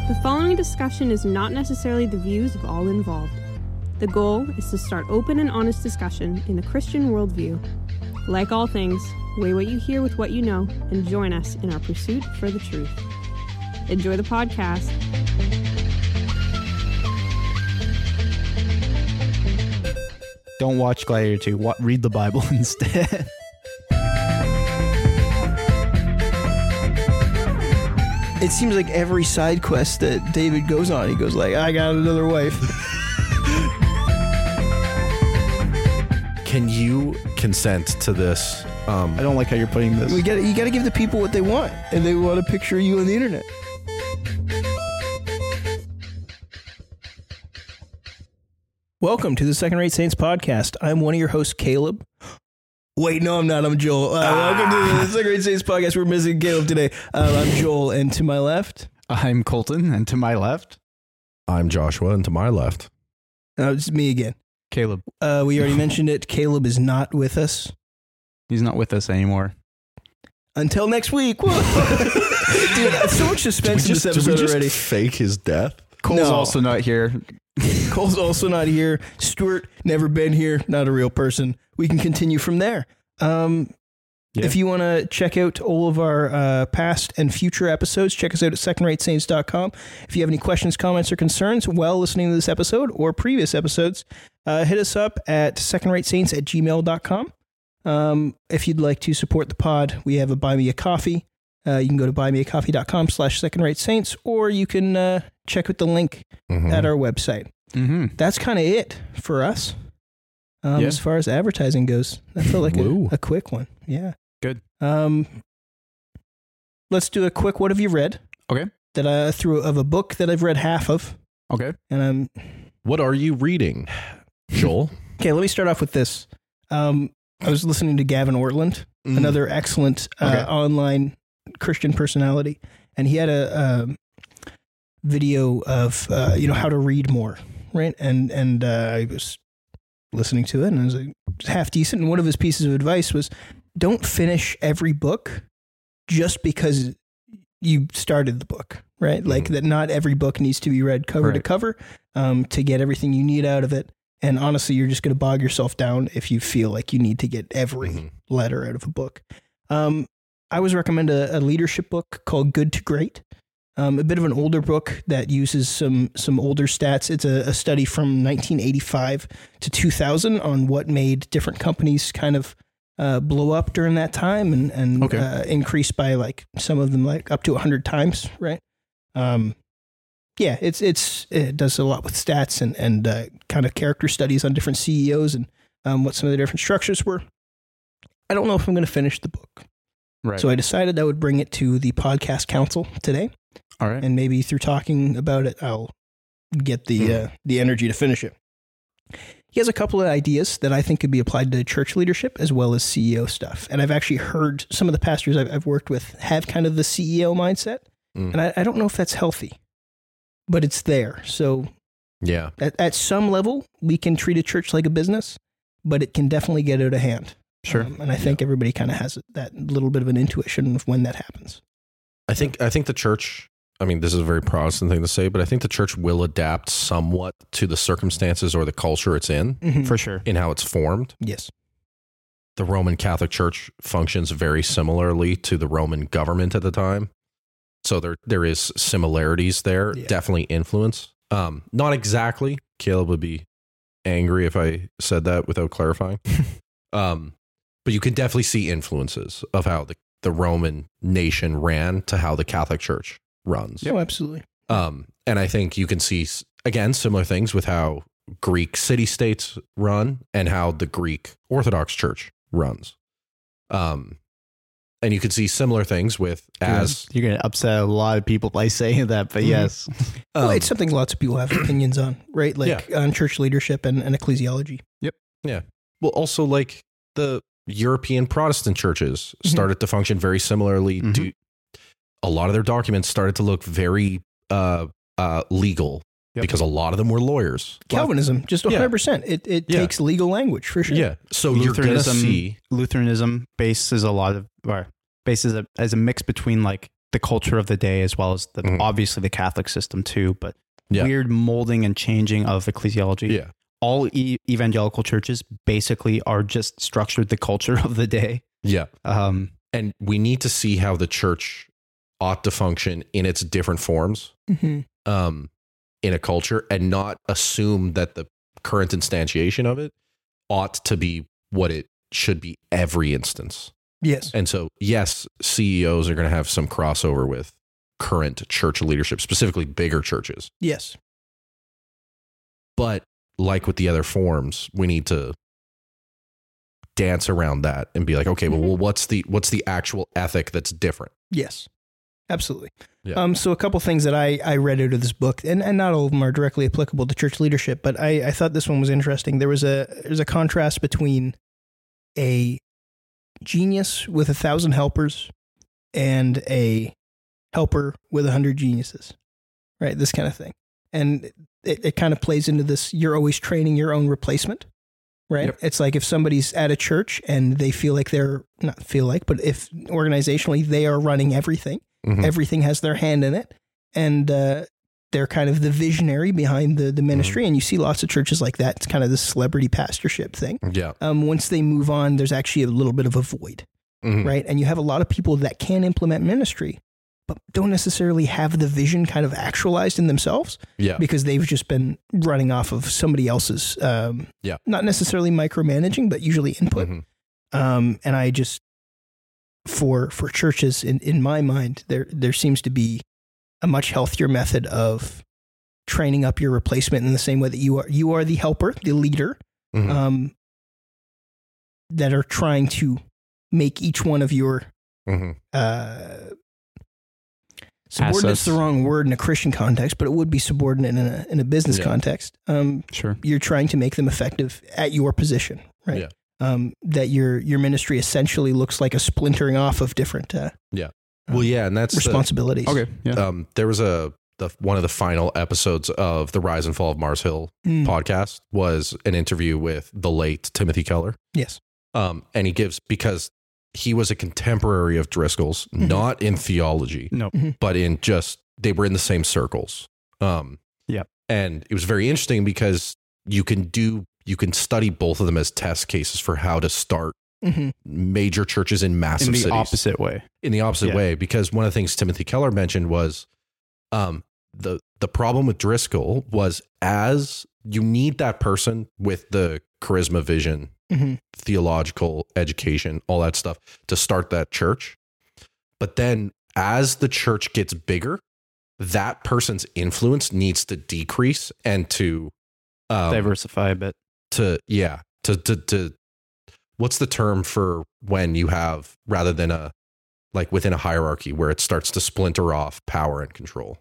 The following discussion is not necessarily the views of all involved. The goal is to start open and honest discussion in a Christian worldview. Like all things, weigh what you hear with what you know and join us in our pursuit for the truth. Enjoy the podcast. Don't watch Gladiator 2. Read the Bible instead. It seems like every side quest that David goes on, he goes like, I got another wife. Can you consent to this? I don't like how you're putting this. You got to give the people what they want, and they want a picture of you on the internet. Welcome to the Second Rate Saints podcast. I'm one of your hosts, Caleb. Wait, no, I'm not. I'm Joel. Welcome to the Second Rate Saints podcast. We're missing Caleb today. I'm Joel, and to my left, I'm Colton, and to my left, I'm Joshua, and to my left, it's me again. Caleb. We already mentioned it. Caleb is not with us. He's not with us anymore. Until next week. Dude, so much suspense in this episode already. Fake his death? Cole's also not here. Cole's also not here. Stuart, never been here. Not a real person. We can continue from there. If you want to check out all of our past and future episodes, check us out at secondratesaints.com. If you have any questions, comments, or concerns while listening to this episode or previous episodes, hit us up at secondratesaints@gmail.com. If you'd like to support the pod, we have a Buy Me a Coffee. You can go to buymeacoffee.com/secondratesaints, or you can check out the link at our website. That's kind of it for us. As far as advertising goes, that felt like a quick one. Yeah. Good. Let's do a quick what have you read? Okay. That I threw of a book that I've read half of. Okay. And what are you reading, Joel? Okay, let me start off with this. I was listening to Gavin Ortland, another excellent online Christian personality, and he had a video of how to read more, right? And I was listening to it, and I was like, half decent. And one of his pieces of advice was, don't finish every book just because you started the book, right? Like that not every book needs to be read cover to cover to get everything you need out of it. And honestly, you're just going to bog yourself down if you feel like you need to get every letter out of a book. I always recommend a leadership book called Good to Great. A bit of an older book that uses some older stats. It's a study from 1985 to 2000 on what made different companies kind of blow up during that time and increase by like some of them like up to 100 times, right? It does a lot with stats and kind of character studies on different CEOs and what some of the different structures were. I don't know if I'm going to finish the book. Right. So I decided I would bring it to the podcast council today. All right. And maybe through talking about it, I'll get the energy to finish it. He has a couple of ideas that I think could be applied to church leadership as well as CEO stuff. And I've actually heard some of the pastors I've worked with have kind of the CEO mindset. And I don't know if that's healthy, but it's there. So yeah, at some level, we can treat a church like a business, but it can definitely get out of hand. Sure. And I think everybody kind of has that little bit of an intuition of when that happens. I think the church, I mean, this is a very Protestant thing to say, but I think the church will adapt somewhat to the circumstances or the culture it's in. For sure. In how it's formed. Yes. The Roman Catholic Church functions very similarly to the Roman government at the time. So there is similarities there, definitely influence. Not exactly. Caleb would be angry if I said that without clarifying. But you can definitely see influences of how the Roman nation ran to how the Catholic Church runs. Oh, absolutely. And I think you can see, again, similar things with how Greek city-states run and how the Greek Orthodox Church runs. And you can see similar things with as... You're going to upset a lot of people by saying that, but yes. Well, it's something lots of people have opinions on, right? Like on church leadership and ecclesiology. Yep. Yeah. Well, also like the European Protestant churches started to function very similarly. To a lot of their documents started to look very legal because a lot of them were lawyers. Calvinism, just 100%. It takes legal language for sure. Yeah. So you're going to see Lutheranism bases a lot of, or bases as a mix between like the culture of the day, as well as obviously the Catholic system too, but Yeah. weird molding and changing of ecclesiology. Yeah. All evangelical churches basically are just structured the culture of the day. Yeah. And we need to see how the church ought to function in its different forms in a culture, and not assume that the current instantiation of it ought to be what it should be every instance. Yes. And so, yes, CEOs are going to have some crossover with current church leadership, specifically bigger churches. Yes. But like with the other forms, we need to dance around that and be like, okay, well, what's the actual ethic that's different? Yes. Absolutely. Yeah. So a couple things that I read out of this book, and not all of them are directly applicable to church leadership, but I thought this one was interesting. There's a contrast between a genius with 1,000 helpers and a helper with 100 geniuses, right? This kind of thing. And it kind of plays into this, you're always training your own replacement, right? Yep. It's like if somebody's at a church and they feel like but if organizationally they are running everything, everything has their hand in it, and they're kind of the visionary behind the ministry. And you see lots of churches like that. It's kind of this celebrity pastorship thing. Yeah. Once they move on, there's actually a little bit of a void, right? And you have a lot of people that can implement ministry, but don't necessarily have the vision kind of actualized in themselves. Yeah. Because they've just been running off of somebody else's, not necessarily micromanaging, but usually input. And I just, for churches, in my mind, there seems to be a much healthier method of training up your replacement in the same way that you are the helper, the leader, that are trying to make each one of your subordinate's the wrong word in a Christian context, but it would be subordinate in a business context. Sure. You're trying to make them effective at your position, right? Yeah. That your ministry essentially looks like a splintering off of different And that's responsibilities. Okay. Yeah. There was one of the final episodes of the Rise and Fall of Mars Hill podcast was an interview with the late Timothy Keller. Yes. And he gives, because he was a contemporary of Driscoll's, not in theology, but in just, they were in the same circles. And it was very interesting because you can study both of them as test cases for how to start major churches in massive cities. In the opposite way. In the opposite way, because one of the things Timothy Keller mentioned was the problem with Driscoll was, as you need that person with the charisma, vision, theological education, all that stuff to start that church. But then as the church gets bigger, that person's influence needs to decrease and to diversify a bit. To what's the term for when you have, rather than within a hierarchy where it starts to splinter off power and control?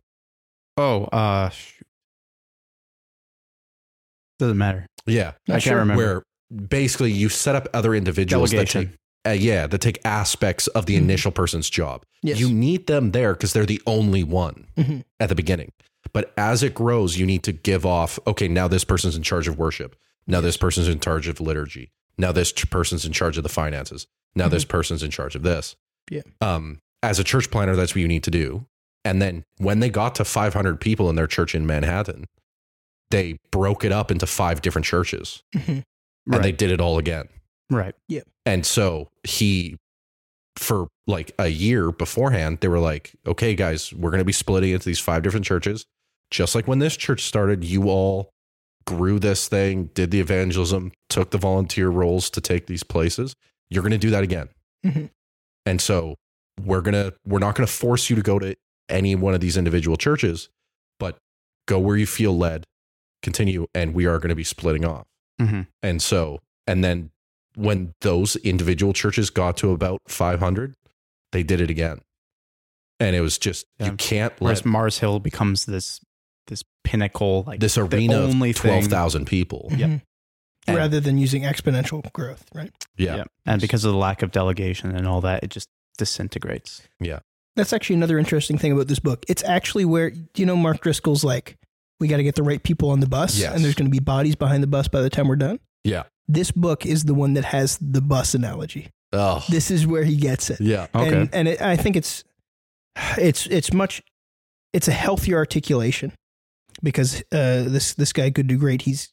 Doesn't matter. Yeah. I can't remember. Where basically you set up other individuals Delegation. that take aspects of the initial person's job. Yes. You need them there because they're the only one at the beginning. But as it grows, you need to give off, okay, now this person's in charge of worship. Now this person's in charge of liturgy. Now this person's in charge of the finances. Now this person's in charge of this. Yeah. As a church planner, that's what you need to do. And then when they got to 500 people in their church in Manhattan, they broke it up into 5 different churches. And they did it all again. Right. Yeah. And so for like a year beforehand, they were like, okay, guys, we're going to be splitting into these 5 different churches. Just like when this church started, you all grew this thing, did the evangelism, took the volunteer roles to take these places. You're going to do that again. And so we're not going to force you to go to any one of these individual churches, but go where you feel led, continue, and we are going to be splitting off. And then when those individual churches got to about 500, they did it again. And it was just, you can't Whereas let Mars Hill becomes this pinnacle, like this arena only of 12,000 people. Rather than using exponential growth, right? Yeah. And because of the lack of delegation and all that, it just disintegrates. Yeah. That's actually another interesting thing about this book. It's actually where, Mark Driscoll's like, we got to get the right people on the bus, and there's going to be bodies behind the bus by the time we're done. Yeah. This book is the one that has the bus analogy. Oh. This is where he gets it. Yeah. Okay. And I think it's it's a healthier articulation because this guy Good to Great, he's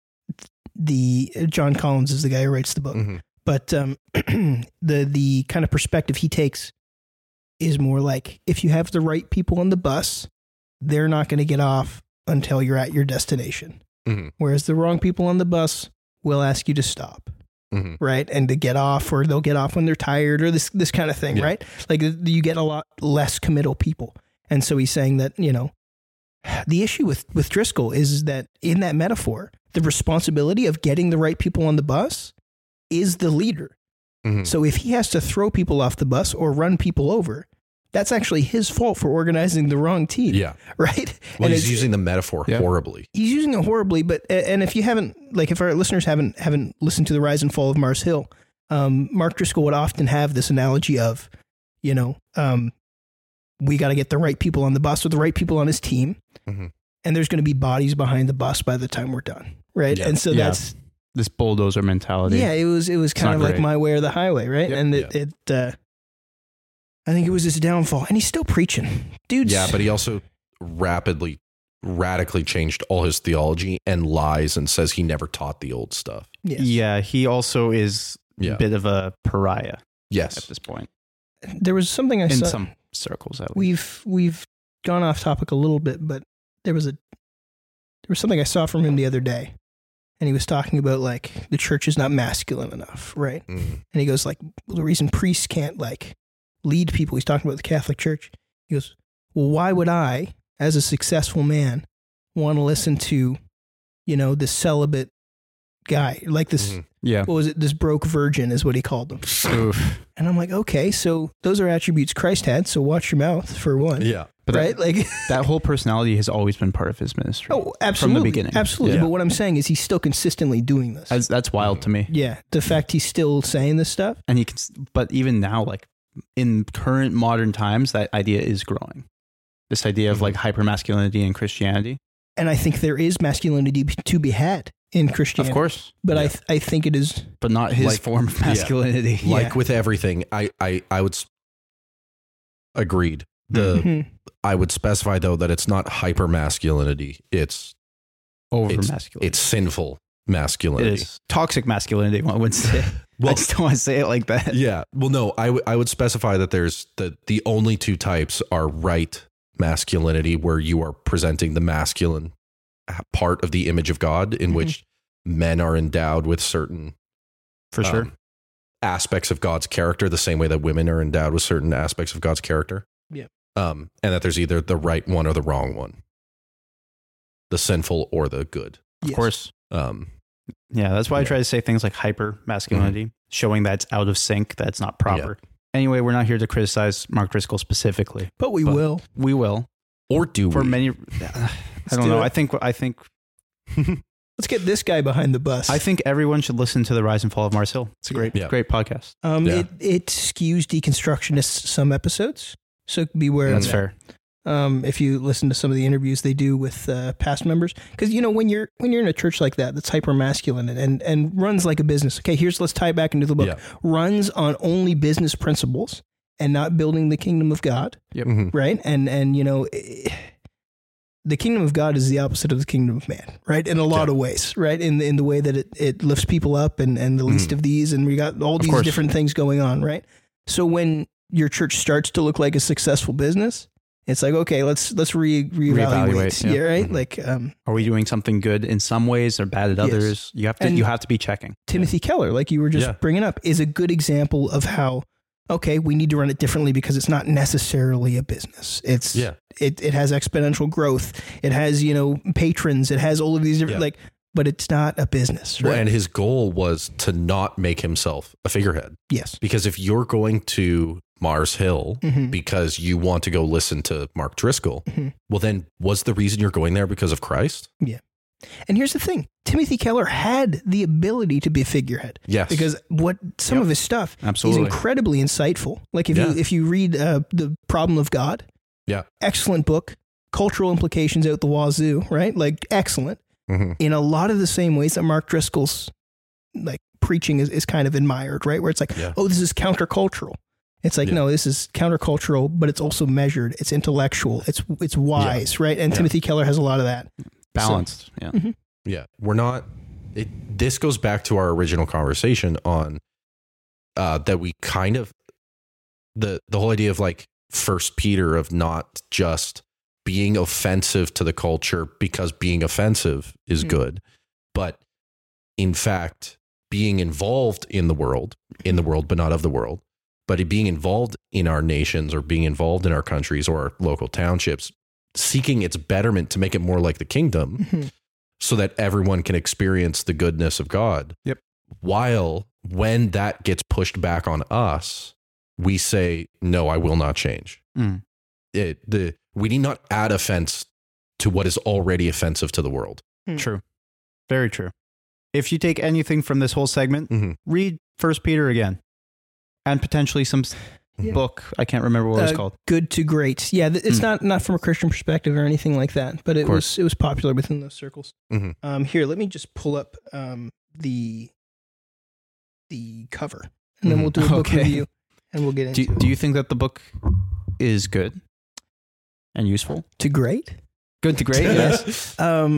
John Collins is the guy who writes the book. Mm-hmm. But the kind of perspective he takes is more like, if you have the right people on the bus, they're not going to get off until you're at your destination. Mm-hmm. Whereas the wrong people on the bus will ask you to stop, Mm-hmm. right? And to get off, or they'll get off when they're tired, or this kind of thing, Yeah. right? Like you get a lot less committal people. And so he's saying that, the issue with Driscoll is that in that metaphor, the responsibility of getting the right people on the bus is the leader. Mm-hmm. So if he has to throw people off the bus or run people over, that's actually his fault for organizing the wrong team. Yeah. Right. Well, And he's it's- using the metaphor horribly. He's using it horribly, but and if you haven't, like, if our listeners haven't listened to The Rise and Fall of Mars Hill, Mark Driscoll would often have this analogy of, we got to get the right people on the bus or the right people on his team, Mm-hmm. and there's going to be bodies behind the bus by the time we're done, right? Yeah. And so Yeah. that's This bulldozer mentality. yeah, it was kind not of like great. my way or the highway, right? Yep. And I think it was his downfall, and he's still preaching, dude. Yeah, but he also radically changed all his theology and lies and says he never taught the old stuff. yes. Yeah, he also is Yeah. a bit of a pariah at Yes. this point There was something I in saw. some circles. At least. We've gone off topic a little bit, but there was something I saw from him the other day, and he was talking about like the church is not masculine enough, right? Mm. And he goes like, well, the reason priests can't like lead people. He's talking about the Catholic Church. He goes, well, why would I, as a successful man, want to listen to, this celibate guy like this? Mhm. Yeah. What was it? This broke virgin is what he called them. Oof. And I'm like, okay, so those are attributes Christ had. So watch your mouth for one. Yeah. But Right? Like, that whole personality has always been part of his ministry. oh, absolutely. From the beginning. Absolutely. Yeah. But what I'm saying is he's still consistently doing this. That's wild to me. Yeah. The fact he's still saying this stuff. And he can, but even now, like in current modern times, that idea is growing. This idea of like hypermasculinity in Christianity. And I think there is masculinity to be had in Christianity. Of course, But Yeah. I think it is. but not his Like- form of masculinity. Like Yeah. with everything, I would agreed. Mhm. I would specify though that it's not hyper masculinity. It's Over It's- masculinity. it's sinful It masculinity. is toxic masculinity. One would say. I Well, just don't want to say it like that. yeah. Well, no, I would specify that there's the only two types are right masculinity, where you are presenting the masculine part of the image of God, in Mhm. which men are endowed with certain For sure. aspects of God's character, the same way that women are endowed with certain aspects of God's character. Yeah. And that there's either the right one or the wrong one, the sinful or the good. Of Yes. course. Um, Yeah, that's why I Yeah. try to say things like hyper masculinity, showing that it's out of sync, that it's not proper. Anyway, we're not here to criticize Mark Driscoll specifically. But we But- will. We will or do for we? many. I don't do know. it. I think Let's get this guy behind the bus. everyone should listen to The Rise and Fall of Mars Hill. It's a great, Yeah. great podcast. Yeah. It skews deconstructionists some episodes. So beware That's of that. fair. If you listen to some of the interviews they do with past members, because when you're in a church like that's hyper masculine and runs like a business. Okay, let's tie it back into the book. Yeah. Runs on only business principles and not building the kingdom of God, Mhm. right? And the kingdom of God is the opposite of the kingdom of man, right? In a lot of ways, right? In the way that it lifts people up and the least of these, and we got all these course. different things going on, right? So when your church starts to look like a successful business, it's like, okay, let's reevaluate. Reevaluate, yeah. Yeah, right. Mhm. Like Are we doing something good in some ways or bad at Yes. others? You have to. And- you have to be checking. Timothy Keller, like you were just Yeah. bringing up, is a good example of how, okay, we need to run it differently because it's not necessarily a business. It's Yeah. it has exponential growth. It has patrons. It has all of these different Yeah. but it's not a business, Well, right? and his goal was to not make himself a figurehead. Yes. Because if you're going to Mars Hill Mhm. because you want to go listen to Mark Driscoll, Mhm. well, then was the reason you're going there because of Christ? And here's the thing: Timothy Keller had the ability to be a figurehead Yes. because some of his stuff Absolutely. is incredibly insightful. Like Yeah. if you read The Problem of God, Yeah. excellent book, cultural implications out the wazoo, right? Like excellent. Mhm. In a lot of the same ways that Mark Driscoll's like preaching is kind of admired, right? Where it's like, Yeah. oh, this is countercultural. It's like, no, this is countercultural, but it's also measured. It's intellectual. It's wise, right? And Timothy Keller has a lot of that. Balanced. So, Yeah. We're not, this goes back to our original conversation on that we kind of, the whole idea of like 1 Peter of not just being offensive to the culture because being offensive is good, but in fact, being involved in the world, but not of the world, but being involved in our nations or being involved in our countries or our local townships, seeking its betterment to make it more like the kingdom so that everyone can experience the goodness of God. Yep. While when that gets pushed back on us, we say, no, I will not change. We need not add offense to what is already offensive to the world. True. Very true. If you take anything from this whole segment, read 1 Peter again and potentially some book. I can't remember what it's called. Good to Great. Yeah. It's not from a Christian perspective or anything like that, but it was popular within those circles. Here, let me just pull up the cover and then we'll do a book review and we'll get into it. Do you think that the book is good and useful? To great? Good to great, yes.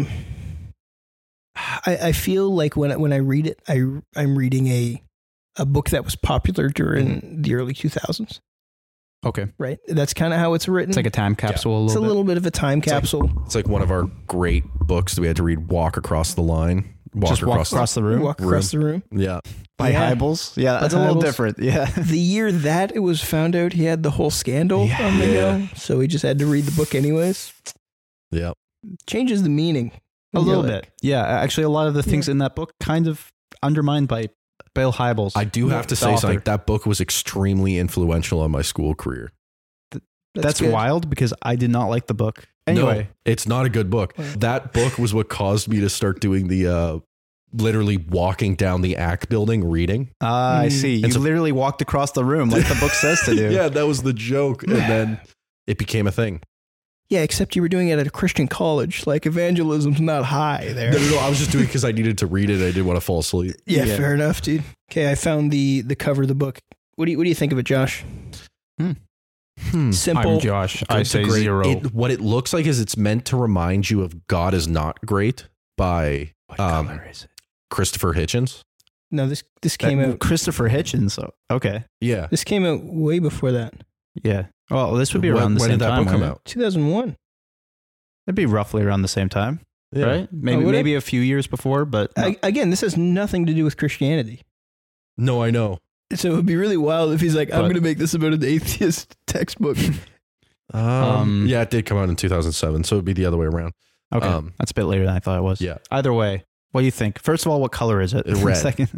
I feel like when I read it, I'm reading a book that was popular during the early 2000s. Okay. Right? That's kind of how it's written. It's like a time capsule. It's a little bit of a time capsule. It's like one of our great books that we had to read, Walk Across the Line. Walk across the room. Walk across the room. Yeah. By Hybels. Yeah, that's a little different. Yeah. The year that it was found out, he had the whole scandal on the go, so he just had to read the book anyways. Yeah. Changes the meaning. A little bit. Yeah, actually a lot of the things in that book kind of undermined by Bill Hybels. I do have to say something. That book was extremely influential on my school career. That's wild because I did not like the book. Anyway, no, it's not a good book. That book was what caused me to start doing the literally walking down the ACK building reading. I see. You literally walked across the room like the book says to do. Yeah, that was the joke. And then it became a thing. Yeah, except you were doing it at a Christian college. Like evangelism's not high there. No, I was just doing it because I needed to read it. I didn't want to fall asleep. Yeah, fair enough, dude. Okay, I found the cover of the book. What do you think of it, Josh? Simple. I'm Josh. I say great. 0. What it looks like is it's meant to remind you of God is Not Great by what color is it? Christopher Hitchens. No, this came out. Christopher Hitchens. Okay. Yeah. This came out way before that. Yeah. Well, this would be around the same time. When did that book come out? 2001. It'd be roughly around the same time, right? Maybe a few years before, but again, this has nothing to do with Christianity. No, I know. So it would be really wild if he's like, I'm going to make this about an atheist textbook. Yeah, it did come out in 2007, so it'd be the other way around. Okay, that's a bit later than I thought it was. Yeah. Either way, what do you think? First of all, what color is it? Red. Second,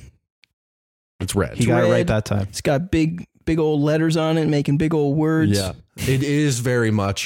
it's red. He got it right that time. It's got big old letters on it, making big old words. Yeah, it is very much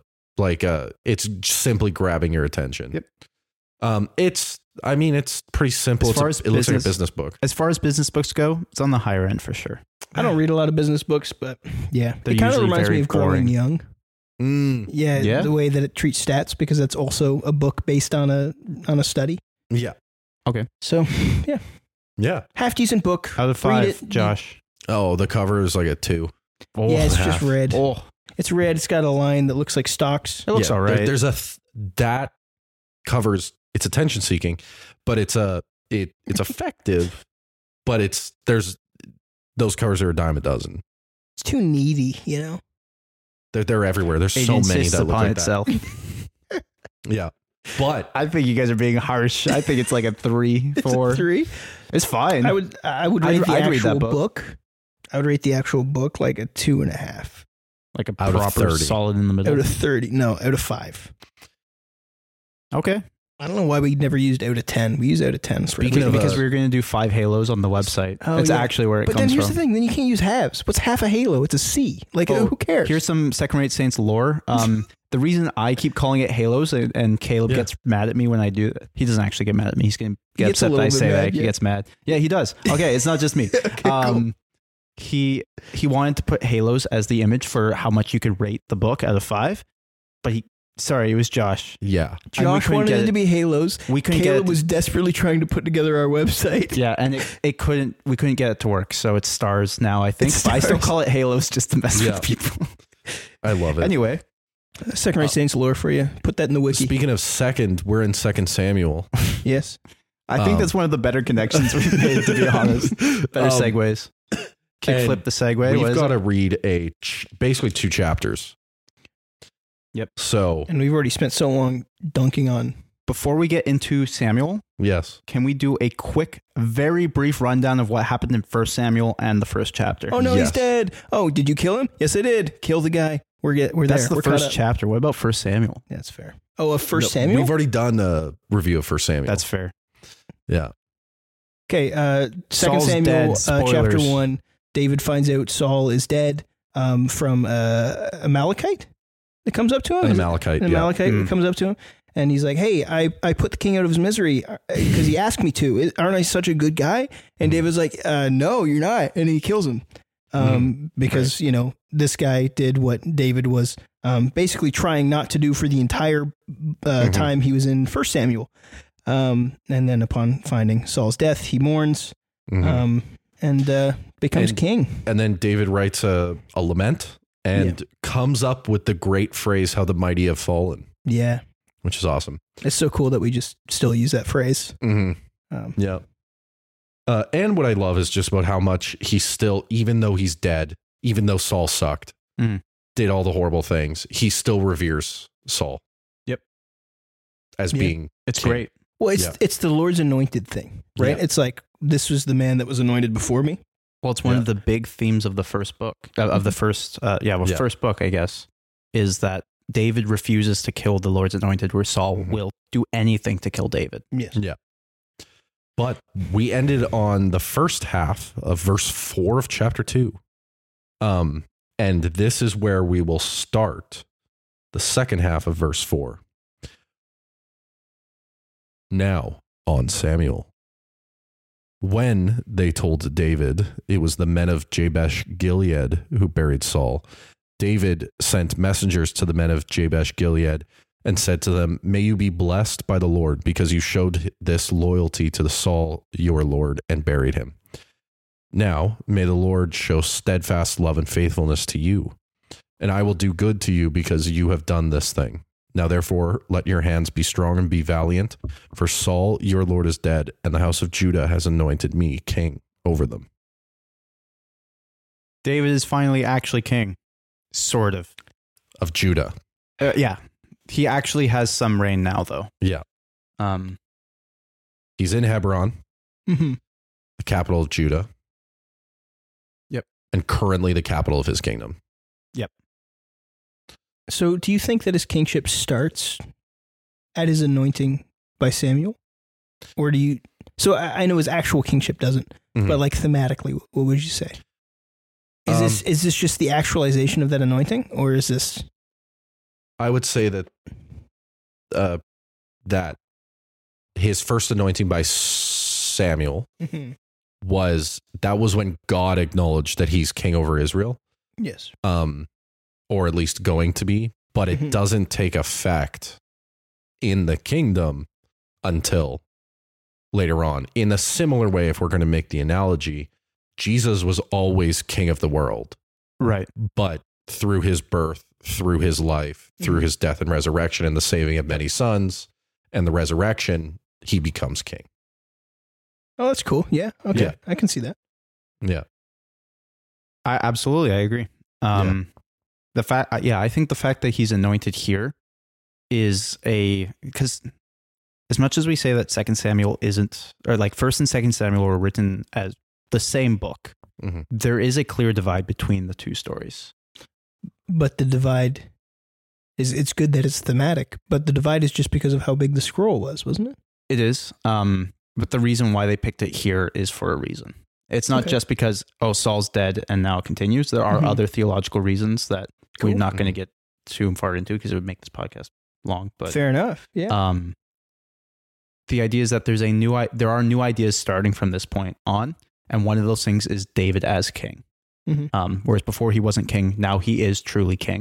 it's simply grabbing your attention. Yep. It's pretty simple. It looks like a business book. As far as business books go, it's on the higher end for sure. I don't read a lot of business books, but yeah, They're it kind of usually reminds very me of boring. Growing Young. Yeah, the way that it treats stats, because that's also a book based on a study. Yeah. Okay. So Yeah. half decent book. Out of 5, Josh. Oh, the cover is like a 2. Oh, yeah, it's just red. Oh, It's red. It's got a line that looks like stocks. it looks all right. There's that covers. It's attention seeking, but it's effective. But there's those covers are a dime a dozen. It's too needy, you know. They're everywhere. There's It so many insists that look upon like itself. that. Yeah, but I think you guys are being harsh. I think it's like a 3, 4. It's a 3. It's fine. I would rate the I'd read actual that book. I would rate the actual book like a 2.5 like a out of proper 30. solid in the middle. out of 30. No, out of 5. Okay. I don't know why we never used out of 10. We use out of 10. Speaking of because we were going to do 5 halos on the website. Oh, That's yeah. actually where it But comes then here's from. the thing. Then you can't use halves. What's half a halo? It's a C. Like, who cares? Here's some Second Rate Saints lore. The reason I keep calling it halos and Caleb gets mad at me when I do that. He doesn't actually get mad at me. He's going to get upset that I say that. He gets mad. Yeah, he does. Okay, it's not just me. Okay, cool. He wanted to put halos as the image for how much you could rate the book out of 5, but Sorry, it was Josh. Yeah. Josh wanted it to be Halos. We couldn't Caleb was desperately trying to put together our website. Yeah, and we couldn't get it to work, so it's Stars now, I think. But I still call it Halos just to mess with people. I love it. Anyway. Second-rate Saints lore for you. Put that in the wiki. Speaking of second, we're in 2 Samuel. Yes. I think that's one of the better connections we've made, to be honest. Better segues. Kickflip the segue. We've got to read basically 2 chapters. Yep. So, and we've already spent so long dunking on. Before we get into Samuel, yes, can we do a quick, very brief rundown of what happened in 1 Samuel and the first chapter? Oh no, he's dead. Oh, did you kill him? Yes, I did. Kill the guy. We're there. That's the first chapter. What about 1 Samuel? That's fair. Oh, of 1 Samuel? We've already done a review of 1 Samuel. That's fair. Yeah. Okay. 2 Samuel, chapter 1. David finds out Saul is dead from Amalekite. It comes up to him. An Amalekite. It comes up to him, and he's like, "Hey, I put the king out of his misery because he asked me to. Aren't I such a good guy?" And David's like, "No, you're not," and he kills him because this guy did what David was basically trying not to do for the entire time he was in 1 Samuel. And then upon finding Saul's death, he mourns and becomes king. And then David writes a lament and comes up with the great phrase, "How the mighty have fallen." Yeah. Which is awesome. It's so cool that we just still use that phrase. Yeah. And what I love is just about how much he still, even though he's dead, even though Saul sucked, did all the horrible things, he still reveres Saul. Yep. As being It's king. great. Well, it's the Lord's anointed thing, right? It's like, this was the man that was anointed before me. Well, it's one of the big themes of the first book, first book, I guess, is that David refuses to kill the Lord's anointed, where Saul will do anything to kill David. Yes. Yeah. But we ended on the first half of verse 4 of chapter 2. And this is where we will start the second half of verse 4. Now on Samuel. When they told David it was the men of Jabesh Gilead who buried Saul, David sent messengers to the men of Jabesh Gilead and said to them, "May you be blessed by the Lord, because you showed this loyalty to the Saul your Lord and buried him. Now may the Lord show steadfast love and faithfulness to you, and I will do good to you because you have done this thing. Now therefore let your hands be strong and be valiant, for Saul your Lord is dead, and the house of Judah has anointed me king over them." David is finally actually king. Sort of. Of Judah. Yeah. He actually has some reign now, though. Yeah. He's in Hebron, the capital of Judah. Yep. And currently the capital of his kingdom. Yep. So do you think that his kingship starts at his anointing by Samuel? Or do you... So I know his actual kingship doesn't, but like thematically, what would you say? Is this just the actualization of that anointing, or is this... I would say that that his first anointing by Samuel was when God acknowledged that he's king over Israel. Yes. Or at least going to be, but it doesn't take effect in the kingdom until later on. In a similar way, if we're going to make the analogy, Jesus was always king of the world. Right. But through his birth, through his life, through his death and resurrection and the saving of many sons and the resurrection, he becomes king. Oh, that's cool. Yeah. Okay. Yeah. I can see that. Yeah. I agree. The fact, I think the fact that he's anointed here is because as much as we say that 2 Samuel isn't, or like 1 and 2 Samuel were written as the same book, there is a clear divide between the two stories. But the divide is, it's good that it's thematic, but the divide is just because of how big the scroll was, wasn't it? It is. But the reason why they picked it here is for a reason. It's not just because, Saul's dead and now it continues. There are other theological reasons that we're not going to get too far into because it would make this podcast long. But fair enough. Yeah. The idea is that there are new ideas starting from this point on. And one of those things is David as king. Whereas before he wasn't king, now he is truly king.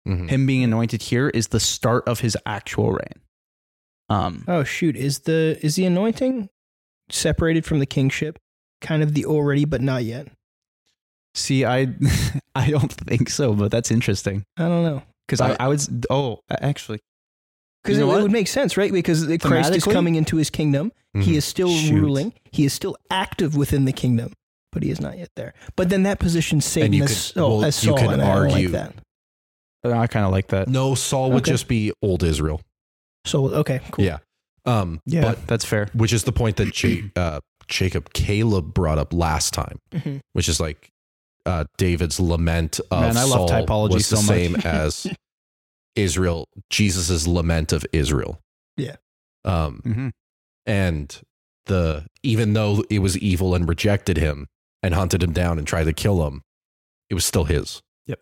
Mhm. Him being anointed here is the start of his actual reign. Oh shoot, is the anointing separated from the kingship? Kind of the already but not yet. See, I don't think so, but that's interesting. I don't know. Because I would, actually. Because You know it what? would make sense, right? Because Christ is Thematically? coming into his kingdom. Mhm. He is still Shoot. ruling. He is still active within the kingdom, but he is not yet there. But then that positions Satan you as, could- well, as you Saul, could and I don't like argue- that. I kind of like that. No, Saul would Okay. just be old Israel. So, okay, cool. Yeah. Yeah, But that's fair. which is the point that Caleb brought up last time, Mhm. which is like David's lament of Man, I love Saul typology was the so much. same as Israel, Jesus's lament of Israel. Yeah. Mm-hmm. And even though it was evil and rejected him and hunted him down and tried to kill him, it was still his. Yep.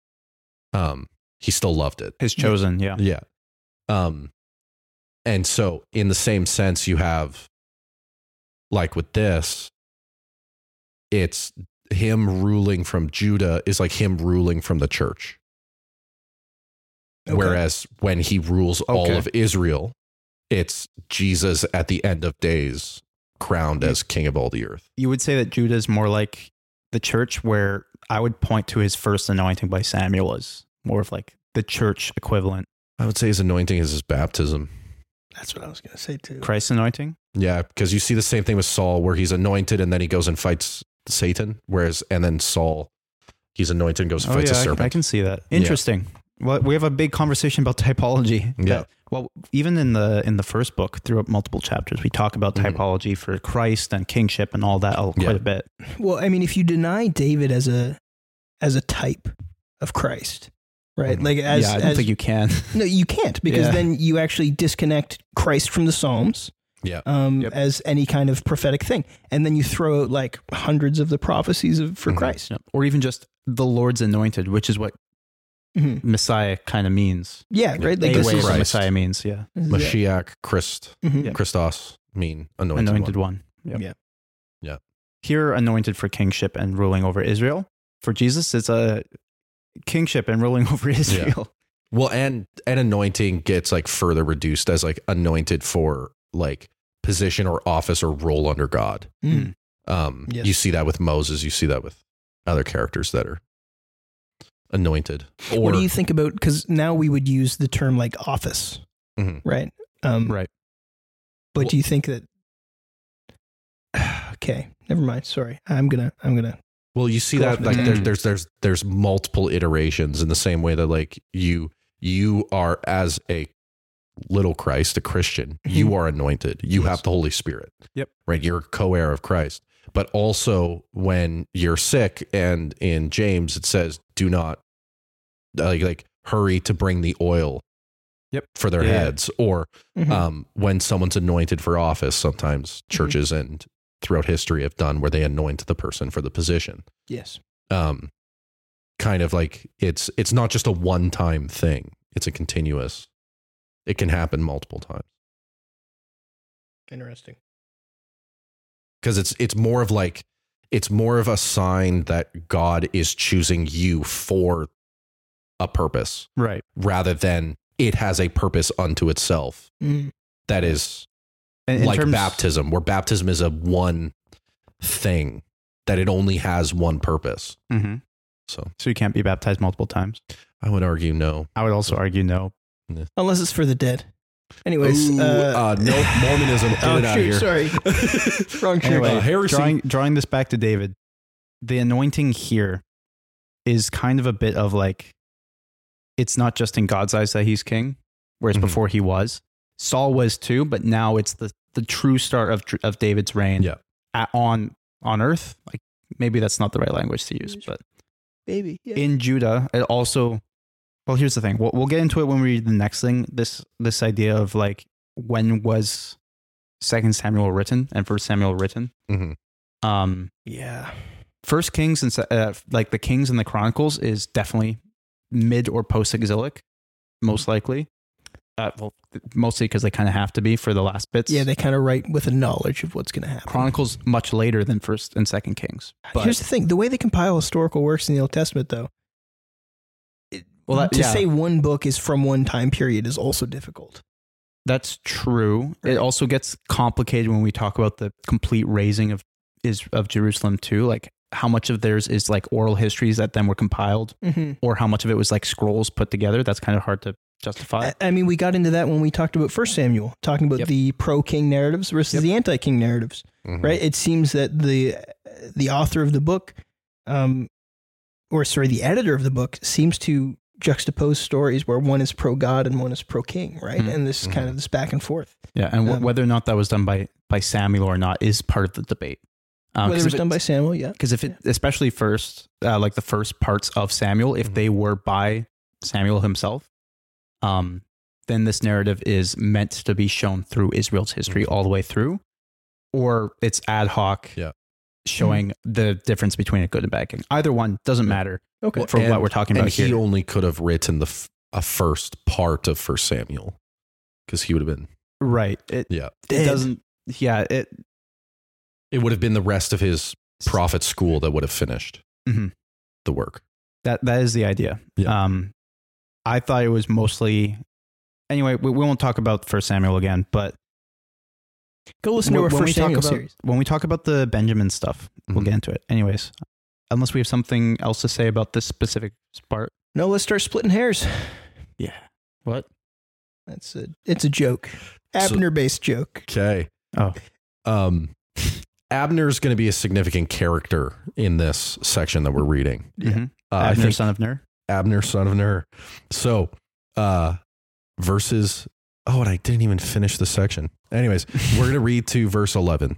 He still loved it. His chosen, yeah. Yeah. And so in the same sense, you have, like with this, it's him ruling from Judah is like him ruling from the church. Okay. Whereas when he rules all Okay. of Israel, it's Jesus at the end of days crowned as king of all the earth. You would say that Judah is more like the church, where I would point to his first anointing by Samuel as more of like the church equivalent. I would say his anointing is his baptism. That's what I was going to say too. Christ's anointing? Yeah, because you see the same thing with Saul, where he's anointed and then he goes and fights Satan. And then Saul, he's anointed and goes and fights a serpent. I can see that. Interesting. Well, we have a big conversation about typology. Yeah. Well, even in the first book, throughout multiple chapters, we talk about Mhm. typology for Christ and kingship and all that quite Yeah. a bit. Well, I mean, if you deny David as a type of Christ, right? Mhm. Like I don't think you can. No, you can't, because Yeah. then you actually disconnect Christ from the Psalms. Yeah. Yep. As any kind of prophetic thing, and then you throw out like hundreds of the prophecies for Mhm. Christ. Yeah. Or even just the Lord's anointed, which is what Mhm. Messiah kind of means. Yeah, right. Like A this way is what Christ. Messiah means, yeah. Mashiach, Mhm. Yeah. Christos mean anointed, Anointed one. one. Yep. Yeah. Yeah. Here, anointed for kingship and ruling over Israel. For Jesus, it's a kingship and ruling over Israel. Well, and anointing gets like further reduced as like anointed for like position or office or role under God. Mm. Yes. You see that with Moses. You see that with other characters that are anointed. Or What do you think about? Because now we would use the term like office, Mhm. right? Right. But Well- do you think that? Okay, never mind. Sorry, I'm gonna. Well, you see Go that off like the- there's multiple iterations in the same way that like you are as a little Christ, a Christian, you are anointed. You have the Holy Spirit. Yep. Right. You're a co-heir of Christ. But also when you're sick, and in James it says, do not like hurry to bring the oil Yep. for their Yeah. heads. Or Mhm. when someone's anointed for office, sometimes churches and throughout history have done where they anoint the person for the position. Yes. Kind of like it's not just a one-time thing. It's a continuous. It can happen multiple times. Interesting. Because it's more of like it's more of a sign that God is choosing you for a purpose Right. rather than it has a purpose unto itself. Mm. That is And in like terms- baptism, where baptism is a one thing that it only has one purpose. Mhm. So So you can't be baptized multiple times. I would argue no. I would also argue no. Unless it's for the dead. Anyways, no Mormonism. Get it out of here. Sorry, wrong church. Anyway, heresy. drawing this back to David, the anointing here is kind of a bit of like, it's not just in God's eyes that he's king, whereas Mhm. before he was. Saul was too, but now it's the true start of David's reign Yeah. on earth. Like, maybe that's not the right language to use, but Baby. Yeah. in Judah, it also, well, here's the thing. We'll get into it when we read the next thing. This idea of like, when was 2 Samuel written and 1 Samuel written? Mhm. Yeah. First Kings and like the Kings and the Chronicles is definitely mid or post exilic, most likely. Well, mostly because they kind of have to be for the last bits. Yeah, they kind of write with a knowledge of what's going to happen. Chronicles much later than First and Second Kings. But Here's the thing: the way they compile historical works in the Old Testament, though, to say one book is from one time period is also difficult. That's true. Right. It also gets complicated when we talk about the complete razing of Jerusalem too. Like how much of theirs is like oral histories that then were compiled, or how much of it was like scrolls put together. That's kind of hard to justify. I mean, we got into that when we talked about 1 Samuel, talking about the pro-king narratives versus the anti-king narratives, right? It seems that the author of the book, the editor of the book, seems to juxtapose stories where one is pro-God and one is pro-king, right? And this kind of this back and forth. Yeah, and whether or not that was done by Samuel or not is part of the debate. Whether it was done by Samuel, because if it, especially first, like the first parts of Samuel, if they were by Samuel himself, then this narrative is meant to be shown through Israel's history all the way through, or it's ad hoc, showing the difference between a good and bad king. Either one doesn't matter. Okay, for what we're talking about here. And he only could have written a first part of 1 Samuel because he would have been right. It doesn't. Yeah, it would have been the rest of his prophet school that would have finished the work. That is the idea. Yeah. I thought it was mostly. Anyway, we won't talk about 1 Samuel again, but go listen to our 1 Samuel series. When we talk about the Benjamin stuff, we'll get into it. Anyways, unless we have something else to say about this specific part. No, let's start splitting hairs. Yeah. What? It's a joke. Abner-based joke. Okay. Oh. Abner's going to be a significant character in this section that we're reading. Yeah. Abner, son of Ner. Abner, son of Ner. So, verses. Oh, and I didn't even finish the section. Anyways, we're going to read to verse 11.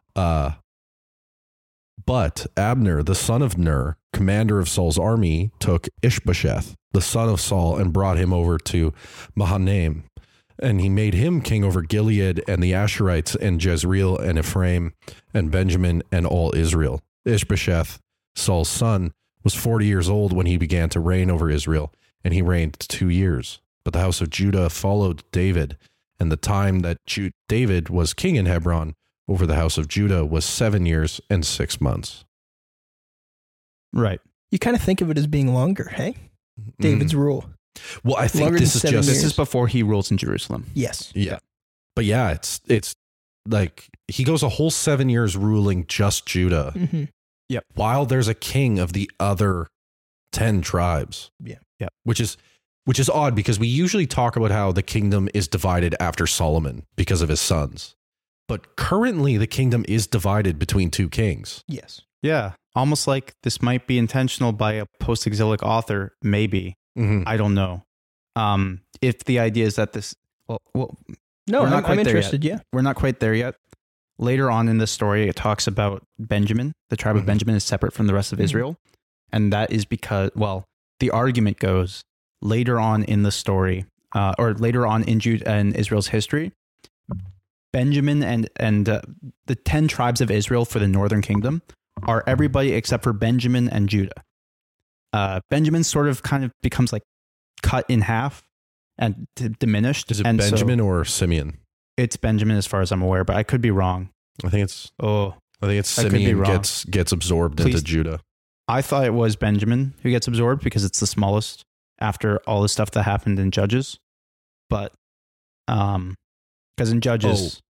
But Abner, the son of Ner, commander of Saul's army, took Ishbosheth, the son of Saul, and brought him over to Mahanaim. And he made him king over Gilead and the Asherites and Jezreel and Ephraim and Benjamin and all Israel. Ishbosheth, Saul's son, was 40 years old when he began to reign over Israel, and he reigned 2 years. But the house of Judah followed David, and the time that David was king in Hebron over the house of Judah was 7 years and 6 months. Right. You kind of think of it as being longer, hey? David's rule. Well, I think this is before he rules in Jerusalem. Yes. Yeah. But yeah, it's like he goes a whole 7 years ruling just Judah. Yep. While there's a king of the other 10 tribes. Yeah. Yeah. Which is odd because we usually talk about how the kingdom is divided after Solomon because of his sons. But currently the kingdom is divided between two kings. Yes. Yeah. Almost like this might be intentional by a post-exilic author, maybe. I don't know. If the idea is that this, no, I'm interested. Yeah, we're not quite there yet. Later on in the story, it talks about Benjamin. The tribe of Benjamin is separate from the rest of Israel, and that is because, well, the argument goes later on in the story, or later on in Judah and Israel's history, Benjamin and the 10 tribes of Israel for the northern kingdom are everybody except for Benjamin and Judah. Benjamin sort of kind of becomes like cut in half and diminished. Is it Benjamin or Simeon? It's Benjamin as far as I'm aware, but I could be wrong. I think it's I Simeon gets absorbed into Judah. I thought it was Benjamin who gets absorbed because it's the smallest after all the stuff that happened in Judges. But because in Judges,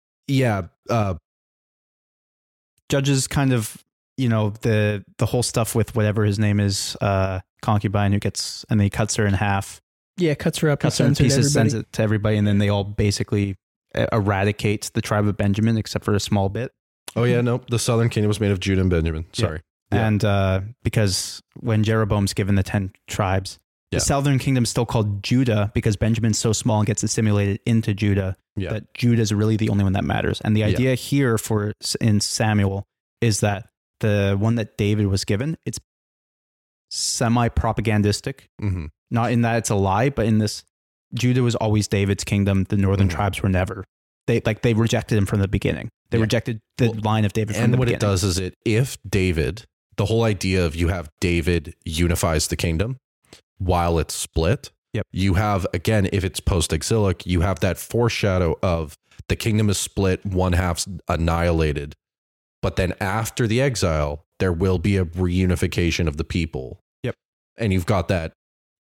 Judges kind of, you know, the whole stuff with whatever his name is, concubine who gets, and then he cuts her in half. Yeah, cuts her up, cuts her in pieces, sends it to everybody, and then they all basically eradicate the tribe of Benjamin except for a small bit. Oh yeah, no, the southern kingdom was made of Judah and Benjamin. Sorry. Yeah. And because when Jeroboam's given the 10 tribes, the southern kingdom is still called Judah because Benjamin's so small and gets assimilated into Judah that Judah is really the only one that matters. And the idea here in Samuel is that the one that David was given, it's semi-propagandistic. Not in that it's a lie, but in this, Judah was always David's kingdom. The northern tribes were never. They rejected him from the beginning. They rejected the line of David from the beginning. And what it does is if David, the whole idea of you have David unifies the kingdom while it's split, you have, again, if it's post-exilic, you have that foreshadow of the kingdom is split, one half's annihilated. But then after the exile, there will be a reunification of the people. And you've got that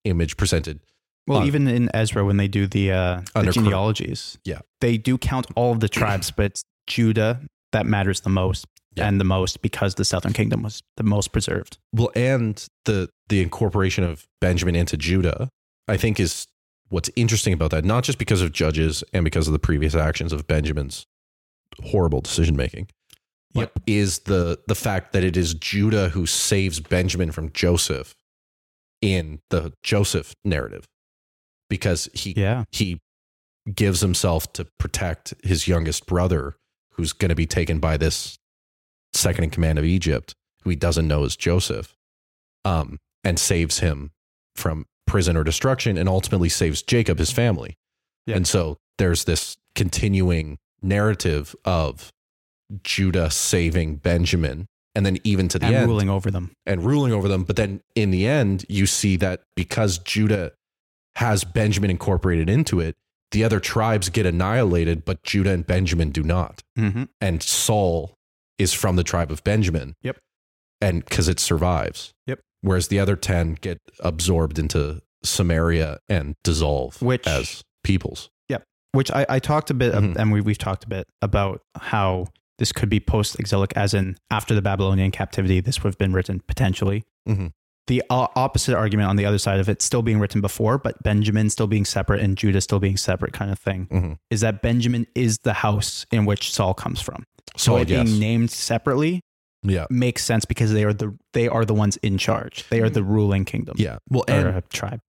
image presented. Well, even in Ezra, when they do the genealogies, they do count all of the tribes, but it's Judah that matters the most, and the most because the southern kingdom was the most preserved. Well, and the incorporation of Benjamin into Judah, I think, is what's interesting about that, not just because of Judges and because of the previous actions of Benjamin's horrible decision making, but is the fact that it is Judah who saves Benjamin from Joseph in the Joseph narrative, because he gives himself to protect his youngest brother, who's going to be taken by this second in command of Egypt, who he doesn't know is Joseph, and saves him from prison or destruction, and ultimately saves Jacob, his family. Yeah. And so there's this continuing narrative of Judah saving Benjamin, and then even to the end, ruling over them. But then in the end, you see that because Judah has Benjamin incorporated into it, the other tribes get annihilated, but Judah and Benjamin do not. Mm-hmm. And Saul is from the tribe of Benjamin. Yep. And because it survives. Yep. Whereas the other 10 get absorbed into Samaria and dissolve as peoples. Yep. Which I talked a bit, and we've talked a bit about how this could be post-exilic, as in after the Babylonian captivity, this would have been written potentially. Mm-hmm. The opposite argument on the other side of it, still being written before, but Benjamin still being separate and Judah still being separate kind of thing, is that Benjamin is the house in which Saul comes from. So it being named separately makes sense because they are the ones in charge. They are the ruling kingdom. Yeah. Well, and tribe.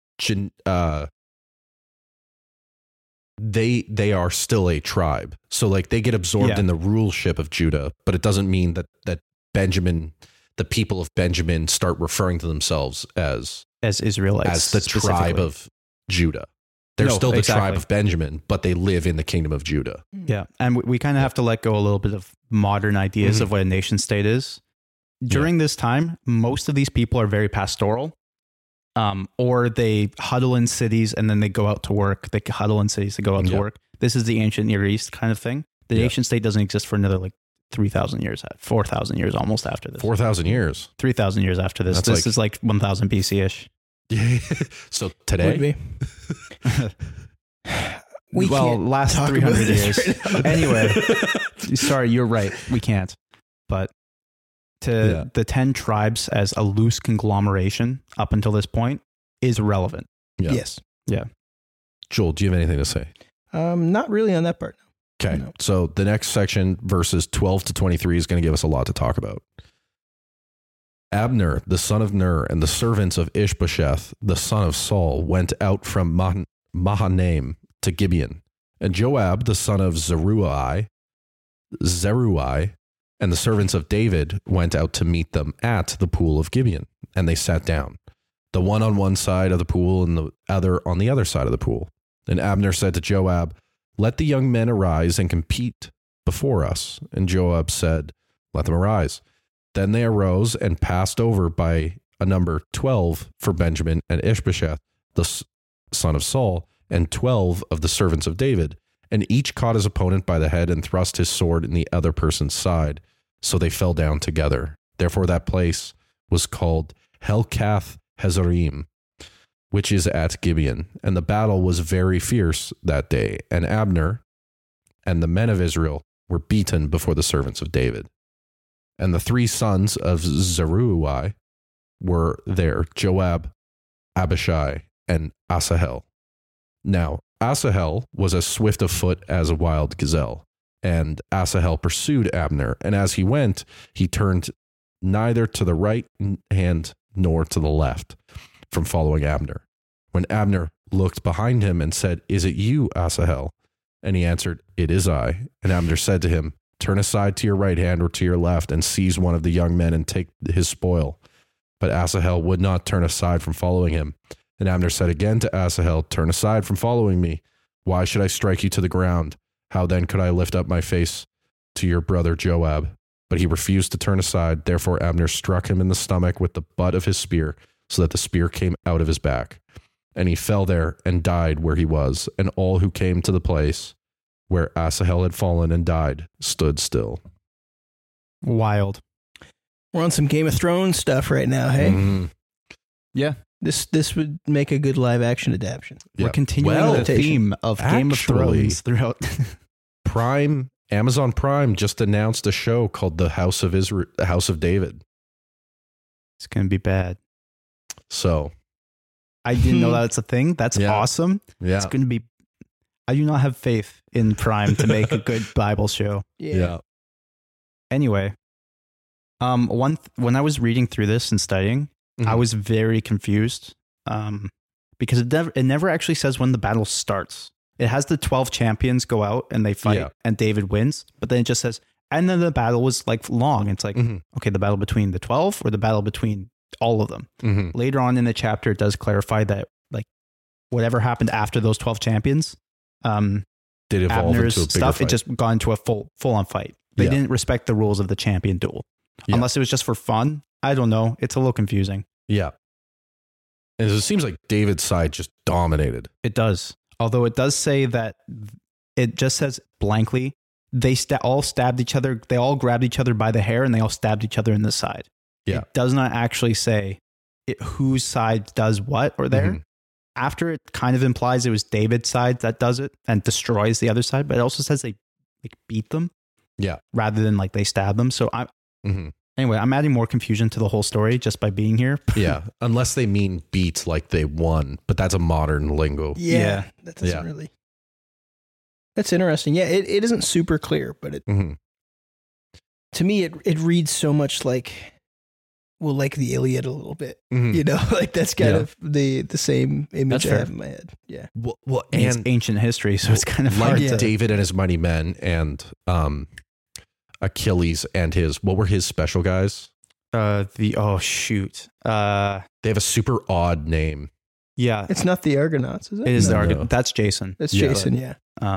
They are still a tribe. So like they get absorbed in the ruleship of Judah, but it doesn't mean that Benjamin, the people of Benjamin, start referring to themselves as Israelites, as the tribe of Judah. They're still the tribe of Benjamin, but they live in the kingdom of Judah. Yeah. And we kind of have to let go a little bit of modern ideas of what a nation state is. During this time, most of these people are very pastoral, or they huddle in cities and then they go out to work. They huddle in cities to go out to work. This is the ancient Near East kind of thing. The nation state doesn't exist for another 3,000 years, 4,000 years almost after this. 4,000 years. 3,000 years after this. This is 1,000 BC-ish. So today? Last 300 years. Right anyway, sorry, you're right. We can't. But the 10 tribes as a loose conglomeration up until this point is relevant. Yeah. Yes. Yeah. Joel, do you have anything to say? Not really on that part. Okay. No. So the next section, verses 12 to 23, is going to give us a lot to talk about. Abner, the son of Ner, and the servants of Ishbosheth, the son of Saul, went out from Mahanaim to Gibeon. And Joab, the son of Zeruiah, and the servants of David went out to meet them at the pool of Gibeon. And they sat down, the one on one side of the pool and the other on the other side of the pool. And Abner said to Joab, "Let the young men arise and compete before us." And Joab said, "Let them arise." Then they arose and passed over by a number 12 for Benjamin and Ishbosheth, the son of Saul, and 12 of the servants of David. And each caught his opponent by the head and thrust his sword in the other person's side. So they fell down together. Therefore that place was called Helkath Hazarim, which is at Gibeon. And the battle was very fierce that day. And Abner and the men of Israel were beaten before the servants of David. And the 3 sons of Zeruiah were there, Joab, Abishai, and Asahel. Now, Asahel was as swift of foot as a wild gazelle, and Asahel pursued Abner, and as he went, he turned neither to the right hand nor to the left from following Abner. When Abner looked behind him and said, "Is it you, Asahel?" And he answered, "It is I." And Abner said to him, "Turn aside to your right hand or to your left and seize one of the young men and take his spoil." But Asahel would not turn aside from following him. And Abner said again to Asahel, "Turn aside from following me. Why should I strike you to the ground? How then could I lift up my face to your brother Joab?" But he refused to turn aside. Therefore Abner struck him in the stomach with the butt of his spear, so that the spear came out of his back. And he fell there and died where he was. And all who came to the place where Asahel had fallen and died stood still. Wild. We're on some Game of Thrones stuff right now, hey? Yeah. This would make a good live action adaptation. Yeah. We're continuing Well, the theme of Game of actually- Thrones throughout. Amazon Prime just announced a show called The House of Israel, The House of David. It's going to be bad. So, I didn't know that's a thing. That's Yeah. awesome. yeah. It's going to be. I do not have faith in Prime to make a good Bible show. Yeah. Anyway, when I was reading through this and studying, Mm-hmm. I was very confused because it never actually says when the battle starts. It has the 12 champions go out and they fight and David wins, but then it just says, and then the battle was like long. It's like, okay, the battle between the 12 or the battle between all of them. Mm-hmm. Later on in the chapter, it does clarify that like whatever happened after those 12 champions, Did evolve Abner's into a bigger stuff, fight. it just got into a full on fight. They Yeah. didn't respect the rules of the champion duel. Yeah. Unless it was just for fun. I don't know. It's a little confusing. Yeah. And it seems like David's side just dominated. It does. Although it does say that it just says blankly, they all stabbed each other. They all grabbed each other by the hair and they all stabbed each other in the side. Yeah. It does not actually say whose side does what or there. Mhm. After it kind of implies it was David's side that does it and destroys the other side, but it also says they like beat them. Yeah. Rather than like they stab them. So anyway, I'm adding more confusion to the whole story just by being here. Yeah. Unless they mean beat like they won, but that's a modern lingo. Yeah. That doesn't Yeah. really. That's interesting. Yeah, it isn't super clear, but it Mhm. to me it reads so much like the Iliad a little bit. Mhm. You know, like that's kind Yeah. of the same image That's I fair. have in my head. Yeah. Well, It's and ancient history, so it's kind of like hard Yeah. to. David and his mighty men and Achilles and what were his special guys? They have They have a super odd name. Yeah, It's not the Argonauts, is it? it is No. the No. Argon. That's Jason. That's Yeah. Jason, yeah.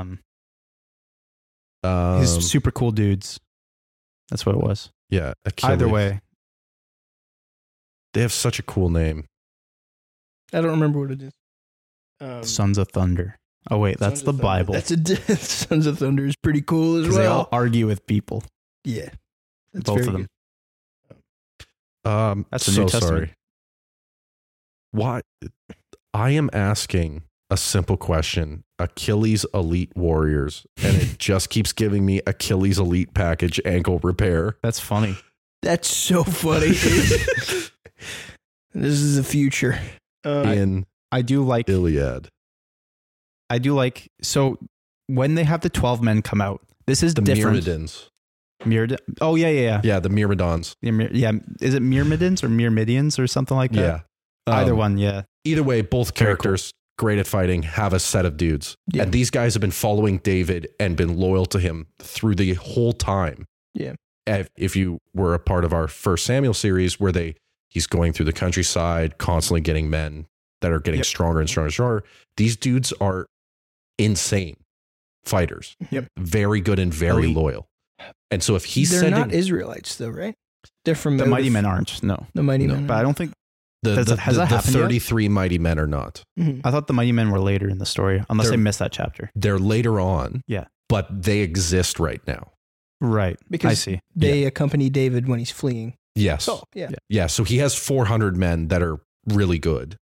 His super cool dudes. That's what it was. Yeah. Achilles. Either way, They have such a cool name. I don't remember what it is. Sons of Thunder. Oh wait, that's Sons the of Thunder. Bible. That's Sons of Thunder is pretty cool as Because they all well. argue with people. Yeah. That's Both very of them. good. That's the so New Testament. sorry. Why? I am asking a simple question. Achilles Elite Warriors, and it just keeps giving me Achilles Elite Package ankle repair. That's funny. That's so funny. This is the future. In I do like. Iliad. So when they have the 12 men come out, this is The different. Myrmidons. Oh yeah. Yeah, the Myrmidons. Yeah. Is it Myrmidons or Myrmidians or something like that? Yeah. Either one. Yeah. Either way, both Very characters, great at fighting, have a set of dudes. Yeah. And these guys have been following David and been loyal to him through the whole time. Yeah. If you were a part of our first Samuel series where he's going through the countryside, constantly getting men that are getting stronger and stronger and stronger. These dudes are insane fighters. Yep. Very good and very Elite. loyal. And so if he's They're sending not Israelites, though, right? They're from The out Mighty of- Men aren't. No. The Mighty No, Men. But I don't think. has that happened yet? 33 mighty men are not. Mhm. I thought the Mighty Men were later in the story, unless They're- I missed that chapter. They're later on. Yeah. But they exist right now. Right. Because I see. They accompany David when he's fleeing. Yes. So, yeah. Yeah, so he has 400 men that are really good.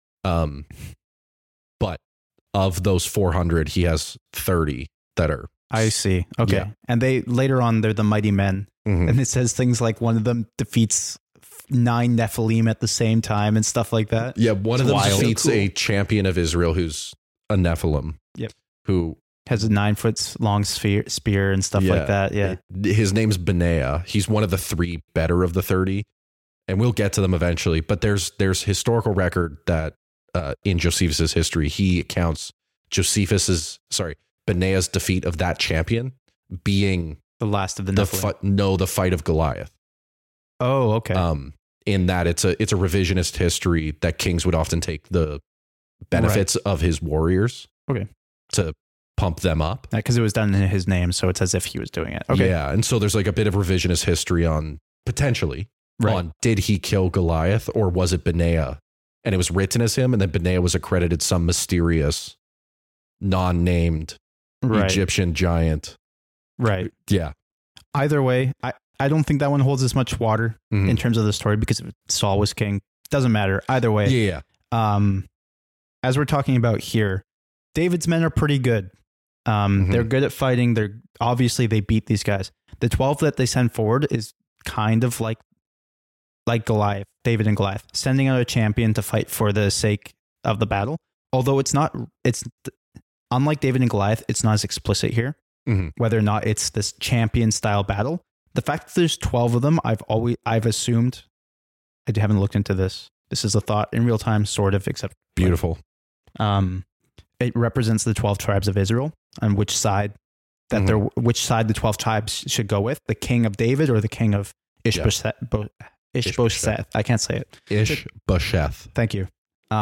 But of those 400, he has 30 that are. I see. Okay. Yeah. And they later on they're the Mighty Men, Mhm. and it says things like one of them defeats 9 Nephilim at the same time and stuff like that. Yeah, one of It's them wild. defeats So cool. a champion of Israel who's a Nephilim. Yep. Who Has a 9-foot long spear and stuff like that. Yeah. His name's Benaiah. He's one of the 3 better of the 30. And we'll get to them eventually. But there's historical record that in Josephus's history, he accounts Benaiah's defeat of that champion being The last of the the Nephilim. the fight of Goliath. Oh, okay. In that it's a revisionist history that kings would often take the benefits of his warriors. Okay. To pump them up. Because it was done in his name, so it's as if he was doing it. Okay. Yeah. And so there's like a bit of revisionist history on potentially Right. on did he kill Goliath or was it Benaiah? And it was written as him, and then Benaiah was accredited some mysterious, non-named Right. Egyptian giant. Right. Yeah. Either way, I don't think that one holds as much water Mhm. in terms of the story because if Saul was king. Doesn't matter. Either way. Yeah. as we're talking about here, David's men are pretty good. They're good at fighting. They beat these guys. The 12 that they send forward is kind of like Goliath, David and Goliath, sending out a champion to fight for the sake of the battle. Although it's unlike David and Goliath, it's not as explicit here, whether or not it's this champion style battle. The fact that there's 12 of them, I've assumed, I haven't looked into this. This is a thought in real time, sort of, except beautiful. It represents the 12 tribes of Israel and which side the 12 tribes should go with, the king of David or the king of Ishbosheth. I can't say it. Ishbosheth. Thank you.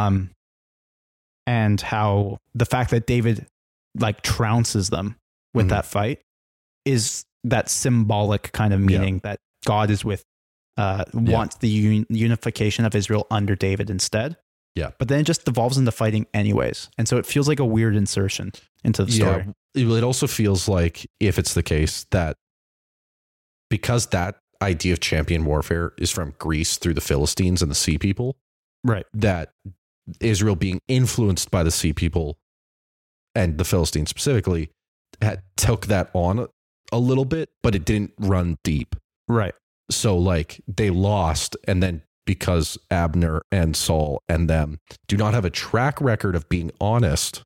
And how the fact that David trounces them with that fight is that symbolic kind of meaning that God is with, wants the unification of Israel under David instead. Yeah. But then it just devolves into fighting anyways. And so it feels like a weird insertion into the story. It also feels like, if it's the case, that because that idea of champion warfare is from Greece through the Philistines and the Sea People, right? That Israel being influenced by the Sea People and the Philistines specifically took that on a little bit, but it didn't run deep. Right. So they lost, and then because Abner and Saul and them do not have a track record of being honest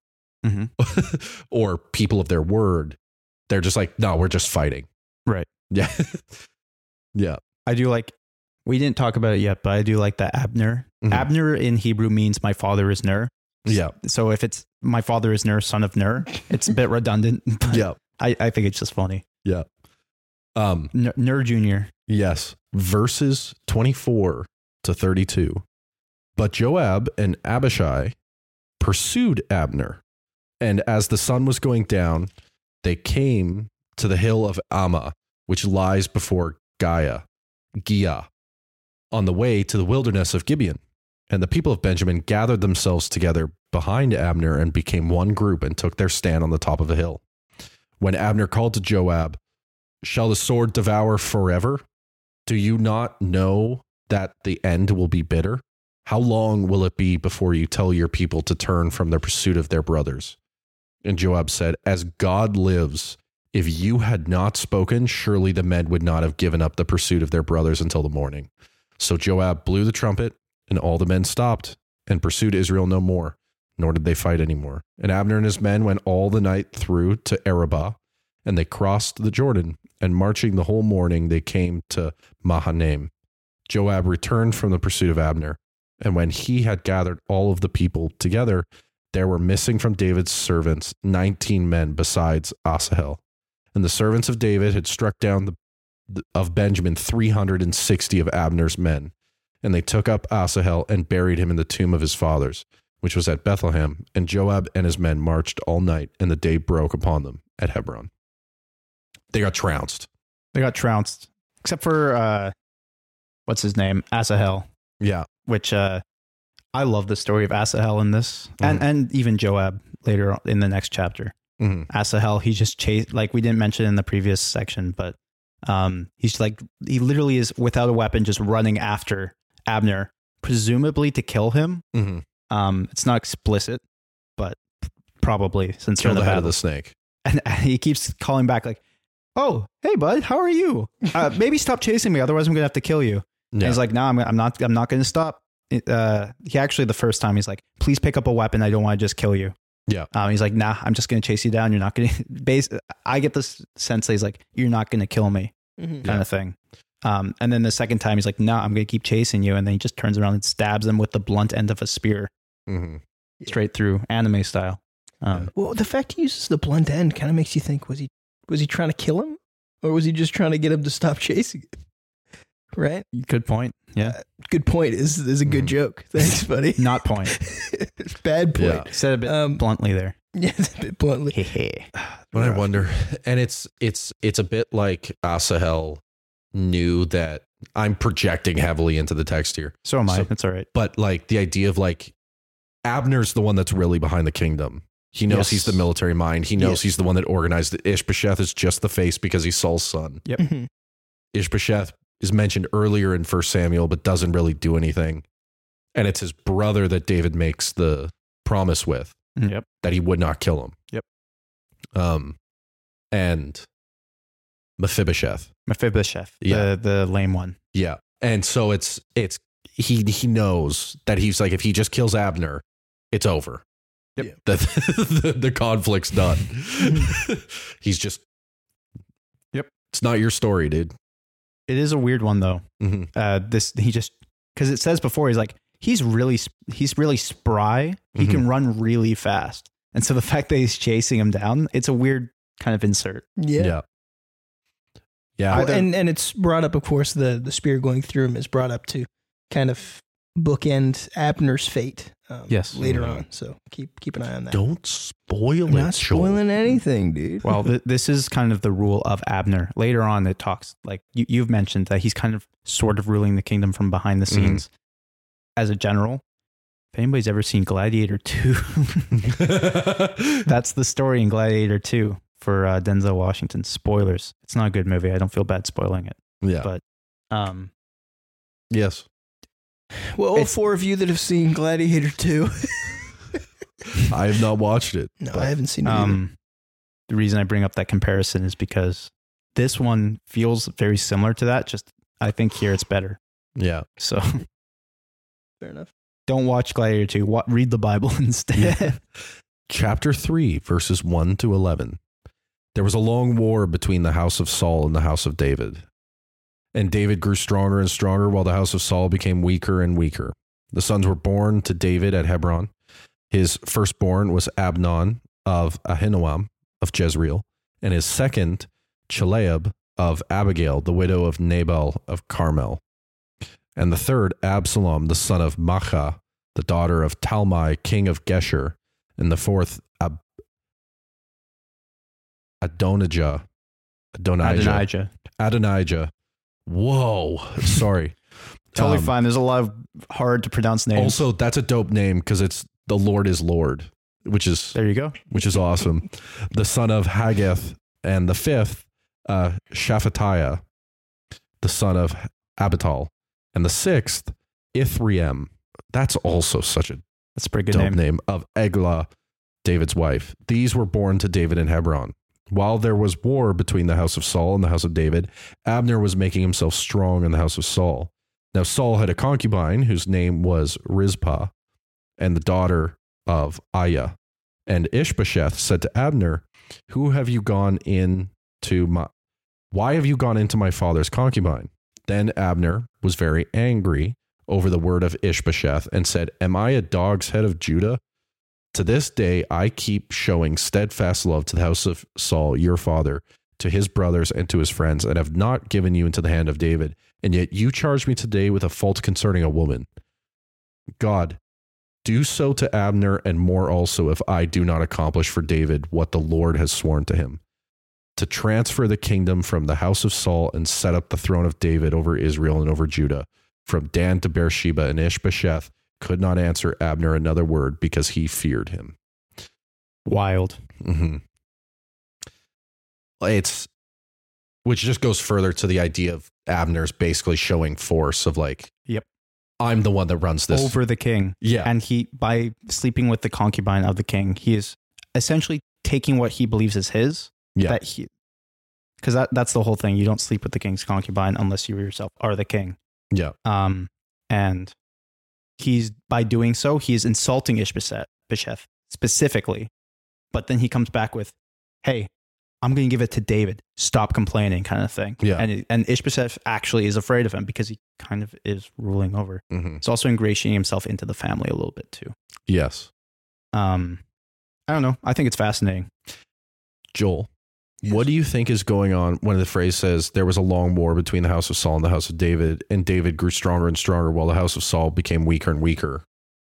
or people of their word, they're just no, we're just fighting. Right. Yeah. Yeah. I do we didn't talk about it yet, but I do like that Abner. Abner in Hebrew means my father is Ner. Yeah. So if it's my father is Ner, son of Ner, it's a bit redundant. Yeah. I think it's just funny. Yeah. Ner Jr. Yes. Verses 24 to 32. But Joab and Abishai pursued Abner, and as the sun was going down, they came to the hill of Ammah, which lies before Giah, on the way to the wilderness of Gibeon. And the people of Benjamin gathered themselves together behind Abner and became one group and took their stand on the top of a hill. When Abner called to Joab, "Shall the sword devour forever? Do you not know that the end will be bitter? How long will it be before you tell your people to turn from the pursuit of their brothers?" And Joab said, "As God lives, if you had not spoken, surely the men would not have given up the pursuit of their brothers until the morning." So Joab blew the trumpet, and all the men stopped and pursued Israel no more, nor did they fight anymore. And Abner and his men went all the night through to Arabah, and they crossed the Jordan, and marching the whole morning, they came to Mahanaim. Joab returned from the pursuit of Abner, and when he had gathered all of the people together, there were missing from David's servants 19 men besides Asahel. And the servants of David had struck down of Benjamin 360 of Abner's men. And they took up Asahel and buried him in the tomb of his fathers, which was at Bethlehem. And Joab and his men marched all night, and the day broke upon them at Hebron. They got trounced. Except for, what's his name? Asahel. Yeah. Which I love the story of Asahel in this, and even Joab later in the next chapter. Asahel, he just chased, we didn't mention in the previous section, but he literally is without a weapon, just running after Abner, presumably to kill him. It's not explicit, but probably since kill the head of the snake. And he keeps calling back "Oh, hey bud, how are you? Maybe stop chasing me, otherwise I'm gonna have to kill you." Yeah. He's like, "No, I'm not going to stop." He actually, the first time, he's like, "Please pick up a weapon. I don't want to just kill you." Yeah. He's like, "Nah, I'm just going to chase you down. You're not going to." I get this sense that he's like, "You're not going to kill me," kind of thing. And then the second time, he's like, "No, I'm going to keep chasing you." And then he just turns around and stabs him with the blunt end of a spear, straight through, anime style. Well, the fact he uses the blunt end kind of makes you think: was he trying to kill him, or was he just trying to get him to stop chasing him? Right? Good point. Yeah. Good point is a good joke. Thanks, buddy. Not point. Bad point. Yeah. Said a bit bluntly there. Yeah, a bit bluntly. But I wonder, and it's a bit like Asahel knew that. I'm projecting heavily into the text here. So am I. That's all right. But the idea of Abner's the one that's really behind the kingdom. He knows he's the military mind. He knows he's the one that organized it. Ishbosheth is just the face because he's Saul's son. Yep. Ishbosheth is mentioned earlier in 1 Samuel, but doesn't really do anything. And it's his brother that David makes the promise with that he would not kill him. And Mephibosheth, the lame one. Yeah. And so it's he knows that he's like, if he just kills Abner, it's over. Yep. The conflict's done. He's just, it's not your story, dude. It is a weird one though. Because it says before, he's like, he's really spry. He can run really fast. And so the fact that he's chasing him down, it's a weird kind of insert. Yeah. Well, and it's brought up, of course, the spear going through him is brought up to kind of bookend Abner's fate later on. So keep an eye on that. Don't spoil it. Not spoiling anything, dude. Well, this is kind of the rule of Abner. Later on, it talks, like you've mentioned, that he's kind of sort of ruling the kingdom from behind the scenes as a general. If anybody's ever seen Gladiator 2, that's the story in Gladiator 2 for Denzel Washington. Spoilers. It's not a good movie. I don't feel bad spoiling it. Yeah. But yes. Well, all four of you that have seen Gladiator 2. I have not watched it. No, I haven't seen it either. The reason I bring up that comparison is because this one feels very similar to that. Just, I think here it's better. Yeah. So fair enough. Don't watch Gladiator 2. Read the Bible instead. Yeah. Chapter 3, verses 1 to 11. There was a long war between the house of Saul and the house of David. And David grew stronger and stronger while the house of Saul became weaker and weaker. The sons were born to David at Hebron. His firstborn was Abnon of Ahinoam of Jezreel, and his second, Chileab of Abigail, the widow of Nabal of Carmel. And the third, Absalom, the son of Maachah, the daughter of Talmai, king of Geshur. And the fourth, Adonijah. Whoa, sorry. Totally fine. There's a lot of hard to pronounce names. Also, that's a dope name because it's the Lord is Lord, which is there you go, which is awesome. The son of Haggith, and the fifth, Shaphatiah, the son of Abital, and the sixth, Ithream. That's also such a pretty good name of Eglah, David's wife. These were born to David in Hebron. While there was war between the house of Saul and the house of David, Abner was making himself strong in the house of Saul. Now Saul had a concubine whose name was Rizpah, and the daughter of Aiah. And Ishbosheth said to Abner, Why have you gone into my father's concubine? Then Abner was very angry over the word of Ishbosheth and said, Am I a dog's head of Judah? To this day, I keep showing steadfast love to the house of Saul, your father, to his brothers and to his friends, and have not given you into the hand of David. And yet you charge me today with a fault concerning a woman. God, do so to Abner and more also if I do not accomplish for David what the Lord has sworn to him, to transfer the kingdom from the house of Saul and set up the throne of David over Israel and over Judah, from Dan to Beersheba. And Ishbosheth could not answer Abner another word because he feared him. Wild. Mm-hmm. Which just goes further to the idea of Abner's basically showing force of like, I'm the one that runs this over the king. Yeah. And he, by sleeping with the concubine of the king, he is essentially taking what he believes is his. Yeah. Because that's the whole thing. You don't sleep with the king's concubine unless you yourself are the king. Yeah. And he's, by doing so, he is insulting Ishbosheth specifically. But then he comes back with, hey, I'm going to give it to David. Stop complaining, kind of thing. Yeah. And Ishbosheth actually is afraid of him because he kind of is ruling over. Mm-hmm. He's also ingratiating himself into the family a little bit too. Yes. I don't know. I think it's fascinating. Joel, what do you think is going on when the phrase says there was a long war between the house of Saul and the house of David, and David grew stronger and stronger while the house of Saul became weaker and weaker?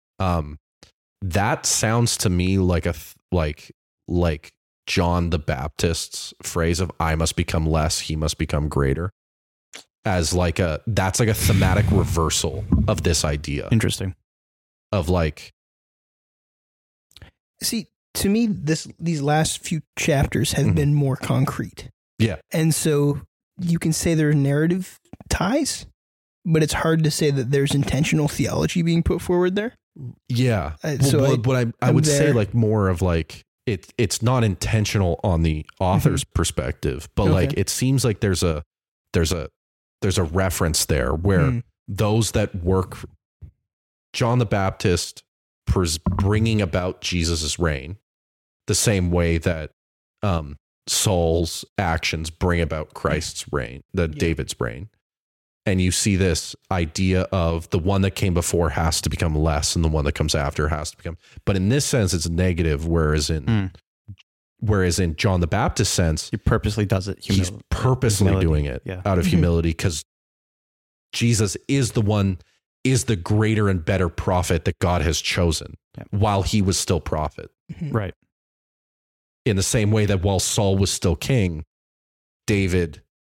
That sounds to me like like John the Baptist's phrase of I must become less, he must become greater, as that's like a thematic reversal of this idea. Interesting. Of like, see, to me, these last few chapters have been more concrete. Yeah. And so you can say there are narrative ties but it's hard to say that there's intentional theology being put forward there. Yeah. So I would say like more of like it's not intentional on the author's perspective, but like it seems like there's a reference there where those that work, John the Baptist bringing about Jesus's reign, the same way that Saul's actions bring about Christ's reign, David's reign. And you see this idea of the one that came before has to become less and the one that comes after has to become. But in this sense, it's negative, whereas in John the Baptist's sense, he purposely does it. He's purposely doing it out of humility, because Jesus is the greater and better prophet that God has chosen while he was still prophet. Right. In the same way that while Saul was still king, David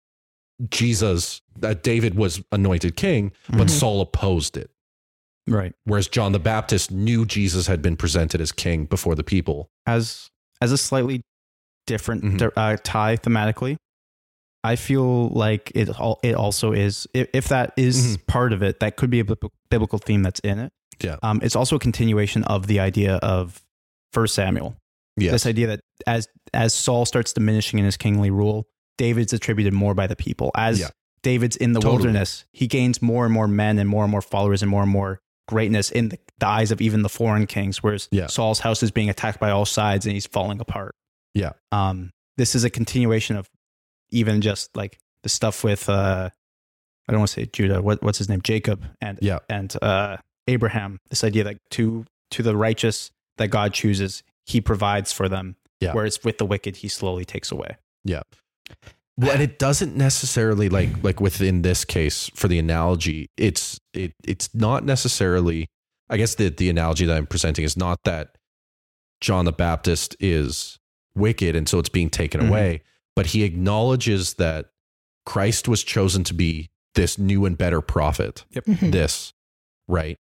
was anointed king, but Saul opposed it. Right. Whereas John the Baptist knew Jesus had been presented as king before the people. As a slightly different tie thematically, I feel like it also is, if that is part of it, that could be a biblical theme that's in it. Yeah. It's also a continuation of the idea of 1 Samuel. Yes. This idea that as Saul starts diminishing in his kingly rule, David's attributed more by the people. As David's in the wilderness, he gains more and more men and more followers and more greatness in the eyes of even the foreign kings, whereas Saul's house is being attacked by all sides and he's falling apart. Yeah. This is a continuation of even just like the stuff with I don't want to say Judah, what's his name? Jacob and Abraham. This idea that to the righteous that God chooses, he provides for them. Yeah. Whereas with the wicked, he slowly takes away. Yeah. Well, and it doesn't necessarily like within this case for the analogy, it's not necessarily, I guess the analogy that I'm presenting is not that John the Baptist is wicked and so it's being taken away, but he acknowledges that Christ was chosen to be this new and better prophet. Right?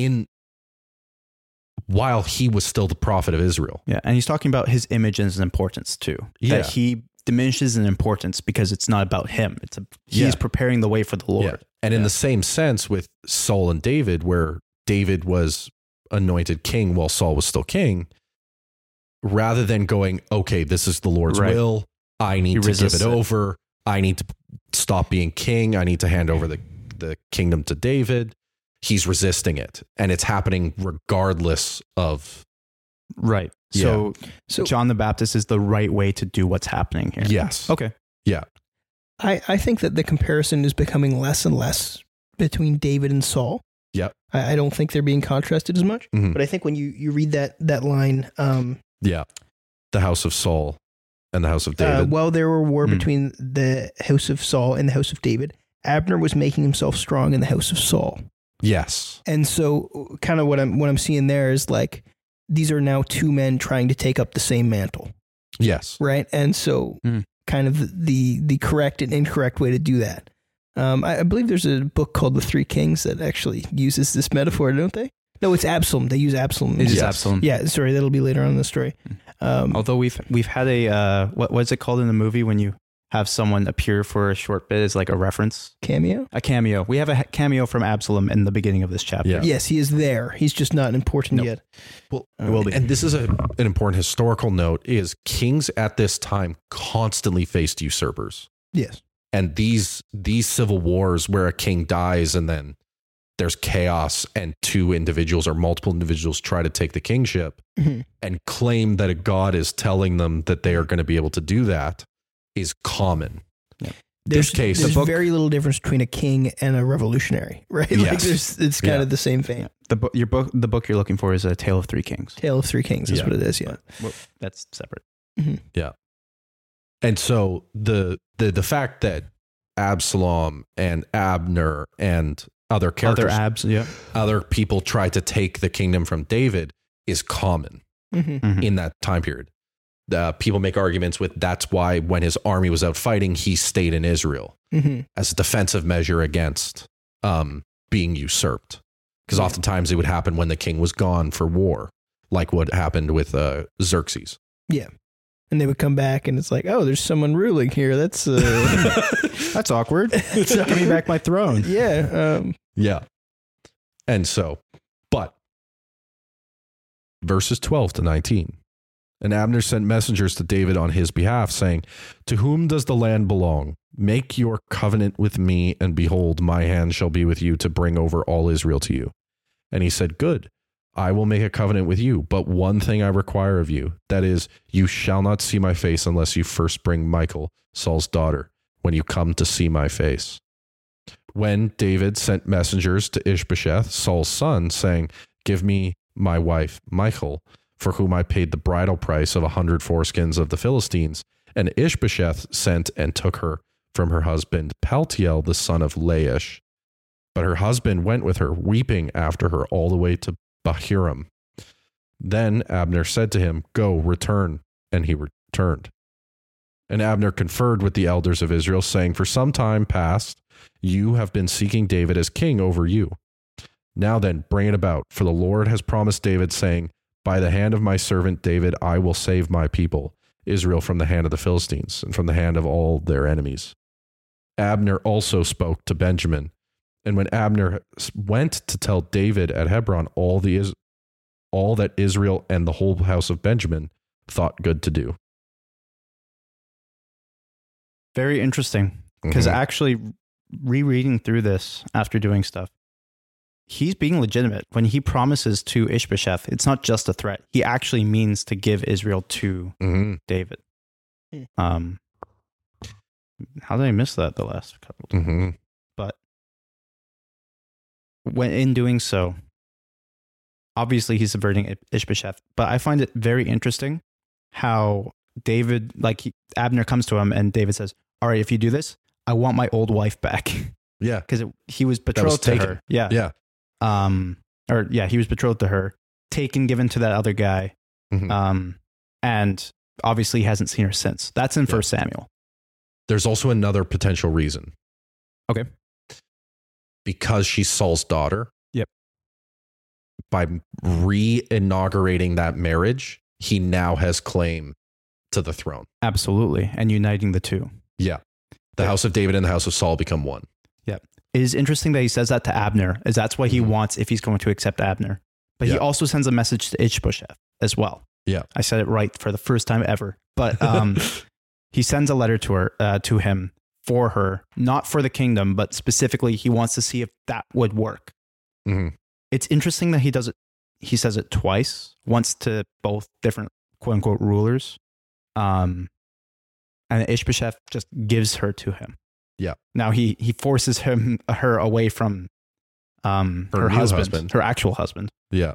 While he was still the prophet of Israel. Yeah. And he's talking about his image and his importance too. Yeah. That he diminishes in importance because it's not about him. He's preparing the way for the Lord. Yeah. And in the same sense with Saul and David, where David was anointed king while Saul was still king, rather than going, okay, this is the Lord's will, I need to give it over. I need to stop being king. I need to hand over the kingdom to David. He's resisting it, and it's happening regardless of. Right. So John the Baptist is the right way to do what's happening here. Yes. Okay. Yeah. I think that the comparison is becoming less and less between David and Saul. Yep. I don't think they're being contrasted as much, but I think when you read that line, the house of Saul and the house of David. While there were war between the house of Saul and the house of David, Abner was making himself strong in the house of Saul. Yes. And so kind of what I'm seeing there is like, these are now two men trying to take up the same mantle. Yes. Right. And so kind of the correct and incorrect way to do that. I believe there's a book called The Three Kings that actually uses this metaphor, don't they? No, it's Absalom. They use Absalom. It is Absalom. Yeah. Sorry. That'll be later on in the story. Although we've had a, what's it called in the movie when you have someone appear for a short bit as like a reference? Cameo? A cameo. We have a cameo from Absalom in the beginning of this chapter. Yeah. Yes, he is there. He's just not important yet. Well, it will be. And this is an important historical note, is kings at this time constantly faced usurpers. Yes. And these civil wars where a king dies and then there's chaos and two individuals or multiple individuals try to take the kingship and claim that a god is telling them that they are going to be able to do that is common. Yeah. There's very little difference between a king and a revolutionary, right? Yes. Like it's kind of the same vein. The book you're looking for is A Tale of Three Kings. Tale of Three Kings is what it is. Yeah, that's separate. Yeah, and so the fact that Absalom and Abner and other characters, other people try to take the kingdom from David is common in that time period. People make arguments with that's why when his army was out fighting, he stayed in Israel as a defensive measure against being usurped. Because oftentimes it would happen when the king was gone for war, like what happened with Xerxes. Yeah. And they would come back, and it's like, oh, there's someone ruling here. That's That's awkward. Give me back my throne. yeah. Yeah. And so, but verses 12 to 19. And Abner sent messengers to David on his behalf, saying, to whom does the land belong? Make your covenant with me, and behold, my hand shall be with you to bring over all Israel to you. And he said, good, I will make a covenant with you, but one thing I require of you, that is, you shall not see my face unless you first bring Michal, Saul's daughter, when you come to see my face. When David sent messengers to Ishbosheth, Saul's son, saying, give me my wife, Michal, for whom I paid the bridal price of 100 foreskins of the Philistines, and Ishbosheth sent and took her from her husband, Paltiel, the son of Laish. But her husband went with her, weeping after her all the way to Bahurim. Then Abner said to him, go, return. And he returned. And Abner conferred with the elders of Israel, saying, for some time past, you have been seeking David as king over you. Now then, bring it about, for the Lord has promised David, saying, by the hand of my servant David, I will save my people, Israel, from the hand of the Philistines and from the hand of all their enemies. Abner also spoke to Benjamin. And when Abner went to tell David at Hebron all that Israel and the whole house of Benjamin thought good to do. Very interesting. Because actually, rereading through this after doing stuff, he's being legitimate. When he promises to Ishbosheth, it's not just a threat. He actually means to give Israel to David. How did I miss that the last couple times? But when in doing so, obviously he's subverting Ishbosheth. But I find it very interesting how David, Abner comes to him and David says, all right, if you do this, I want my old wife back. Yeah. Because he was betrothed to her. Yeah. Yeah. He was betrothed to her, given to that other guy. And obviously hasn't seen her since. That's in 1 Samuel. There's also another potential reason. Okay. Because she's Saul's daughter. Yep. By re-inaugurating that marriage, he now has claim to the throne. Absolutely. And uniting the two. Yeah. The house of David and the house of Saul become one. Yeah. It is interesting that he says that to Abner, as that's what he wants if he's going to accept Abner. But he also sends a message to Ishbosheth as well. Yeah. I said it right for the first time ever. But he sends a letter to her, to him for her, not for the kingdom, but specifically he wants to see if that would work. It's interesting that he does it. He says it twice, once to both different quote unquote rulers. And Ishbosheth just gives her to him. Yeah. Now he forces her away from her husband, her actual husband. Yeah.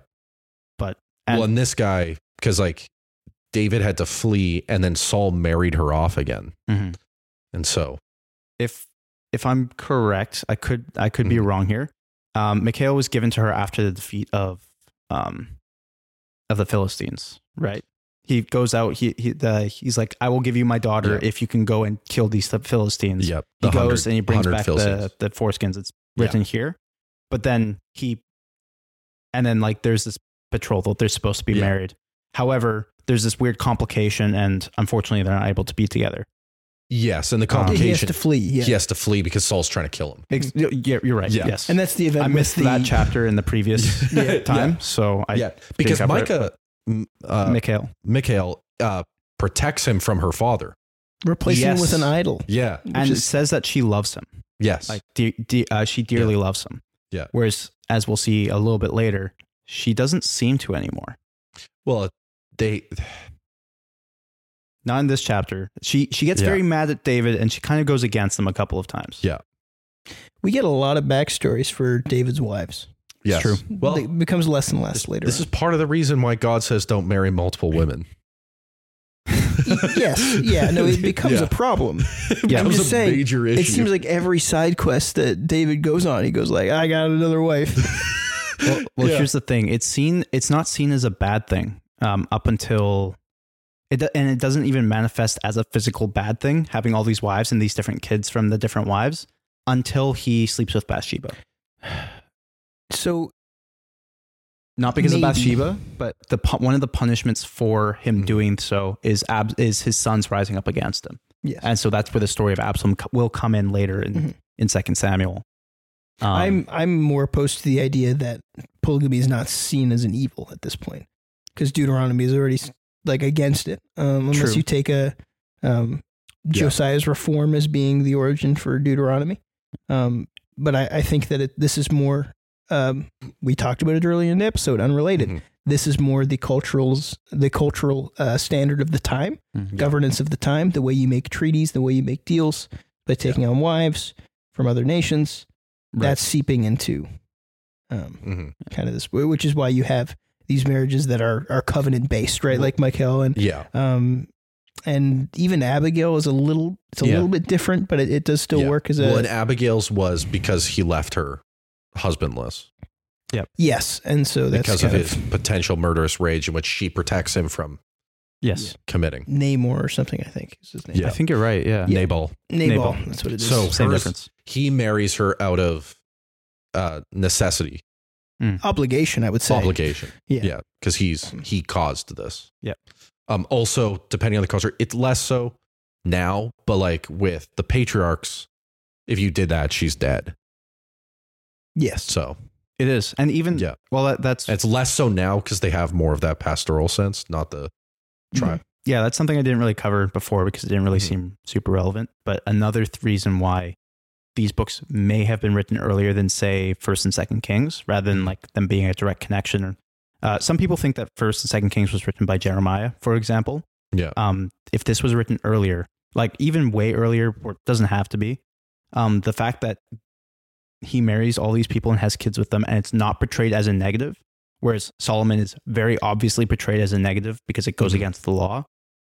And this guy, because David had to flee, and then Saul married her off again. And so, if I'm correct, I could be wrong here. Michal was given to her after the defeat of the Philistines, right? He goes out. He's like, I will give you my daughter if you can go and kill these Philistines. Yep. He goes and he brings back the foreskins. It's written here, but then there's this betrothal. They're supposed to be married. However, there's this weird complication, and unfortunately, they're not able to be together. Yes, and the complication, he has to flee. Yeah. He has to flee because Saul's trying to kill him. Yeah, you're right. Yeah. Yes, and that's the event. I missed that chapter in the previous time, so because Michal protects him from her father, replacing him with an idol. Yeah, and says that she loves him. Yes, she dearly loves him. Yeah, whereas, as we'll see a little bit later, she doesn't seem to anymore. Well, not in this chapter. She gets very mad at David, and she kind of goes against him a couple of times. Yeah, we get a lot of backstories for David's wives. Yes, true. Well, it becomes less and less later. This is part of the reason why God says don't marry multiple women. Yes, yeah, no, it becomes a problem. I'm just saying, major issue. It seems like every side quest that David goes on, he goes like, I got another wife. Well, here's the thing. It's not seen as a bad thing up until it doesn't even manifest as a physical bad thing, having all these wives and these different kids from the different wives, until he sleeps with Bathsheba. So Not because Maybe. of Bathsheba, but one of the punishments for him doing so is his sons rising up against him. Yes. And so that's where the story of Absalom will come in later in 2 Samuel. I'm more opposed to the idea that polygamy is not seen as an evil at this point, because Deuteronomy is already like against it. Unless True. you take Josiah's reform as being the origin for Deuteronomy. But I think that this is more. We talked about it earlier in the episode, unrelated. Mm-hmm. This is more the cultural standard of the time, governance of the time, the way you make treaties, the way you make deals by taking on wives from other nations. Right. That's seeping into kind of this, which is why you have these marriages that are covenant based, right? Like Michal and and even Abigail is a little bit different, but it does still work as and Abigail's was because he left her husbandless. Yep. Yes, and so that's because of his potential murderous rage in which she protects him from committing. Namor or something, I think is his name. Yeah. I think you're right. Yeah. Nabal. That's what it is. So Same difference. He marries her out of necessity. Obligation, I would say. Obligation. Yeah. Because he caused this. Yeah. Also, depending on the culture, it's less so now, but like with the patriarchs, if you did that, she's dead. Yes. So it is. And even, well, that's it's less so now because they have more of that pastoral sense, not the tribe. Yeah, that's something I didn't really cover before because it didn't really seem super relevant. But another reason why these books may have been written earlier than, say, 1st and 2nd Kings, rather than like them being a direct connection. Some people think that 1st and 2nd Kings was written by Jeremiah, for example. Yeah. If this was written earlier, like even way earlier, or it doesn't have to be, the fact that he marries all these people and has kids with them, and it's not portrayed as a negative, whereas Solomon is very obviously portrayed as a negative because it goes against the law,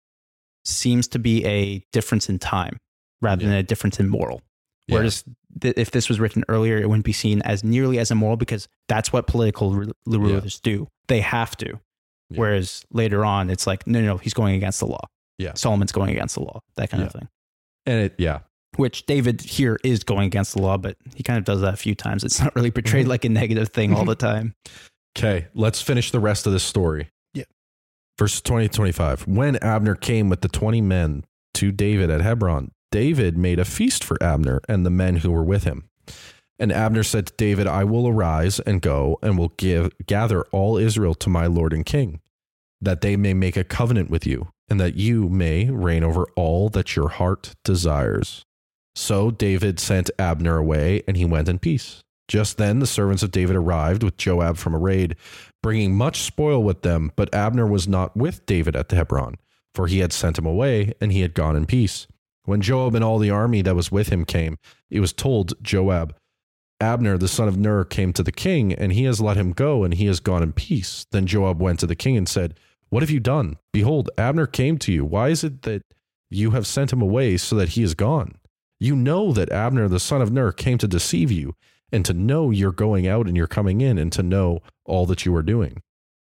seems to be a difference in time rather than a difference in moral. Whereas if this was written earlier, it wouldn't be seen as nearly as immoral because that's what political rulers do. They have to. Yeah. Whereas later on, it's like, no, he's going against the law. Yeah. Solomon's going against the law, that kind of thing. And which David here is going against the law, but he kind of does that a few times. It's not really portrayed like a negative thing all the time. Okay, let's finish the rest of this story. Yeah. Verses 20 to 25. When Abner came with the 20 men to David at Hebron, David made a feast for Abner and the men who were with him. And Abner said to David, I will arise and go and will gather all Israel to my Lord and King, that they may make a covenant with you, and that you may reign over all that your heart desires. So David sent Abner away, and he went in peace. Just then the servants of David arrived with Joab from a raid, bringing much spoil with them, but Abner was not with David at Hebron, for he had sent him away, and he had gone in peace. When Joab and all the army that was with him came, it was told Joab, Abner, the son of Ner, came to the king, and he has let him go, and he has gone in peace. Then Joab went to the king and said, What have you done? Behold, Abner came to you. Why is it that you have sent him away so that he is gone? You know that Abner, the son of Ner, came to deceive you, and to know you're going out and you're coming in, and to know all that you are doing.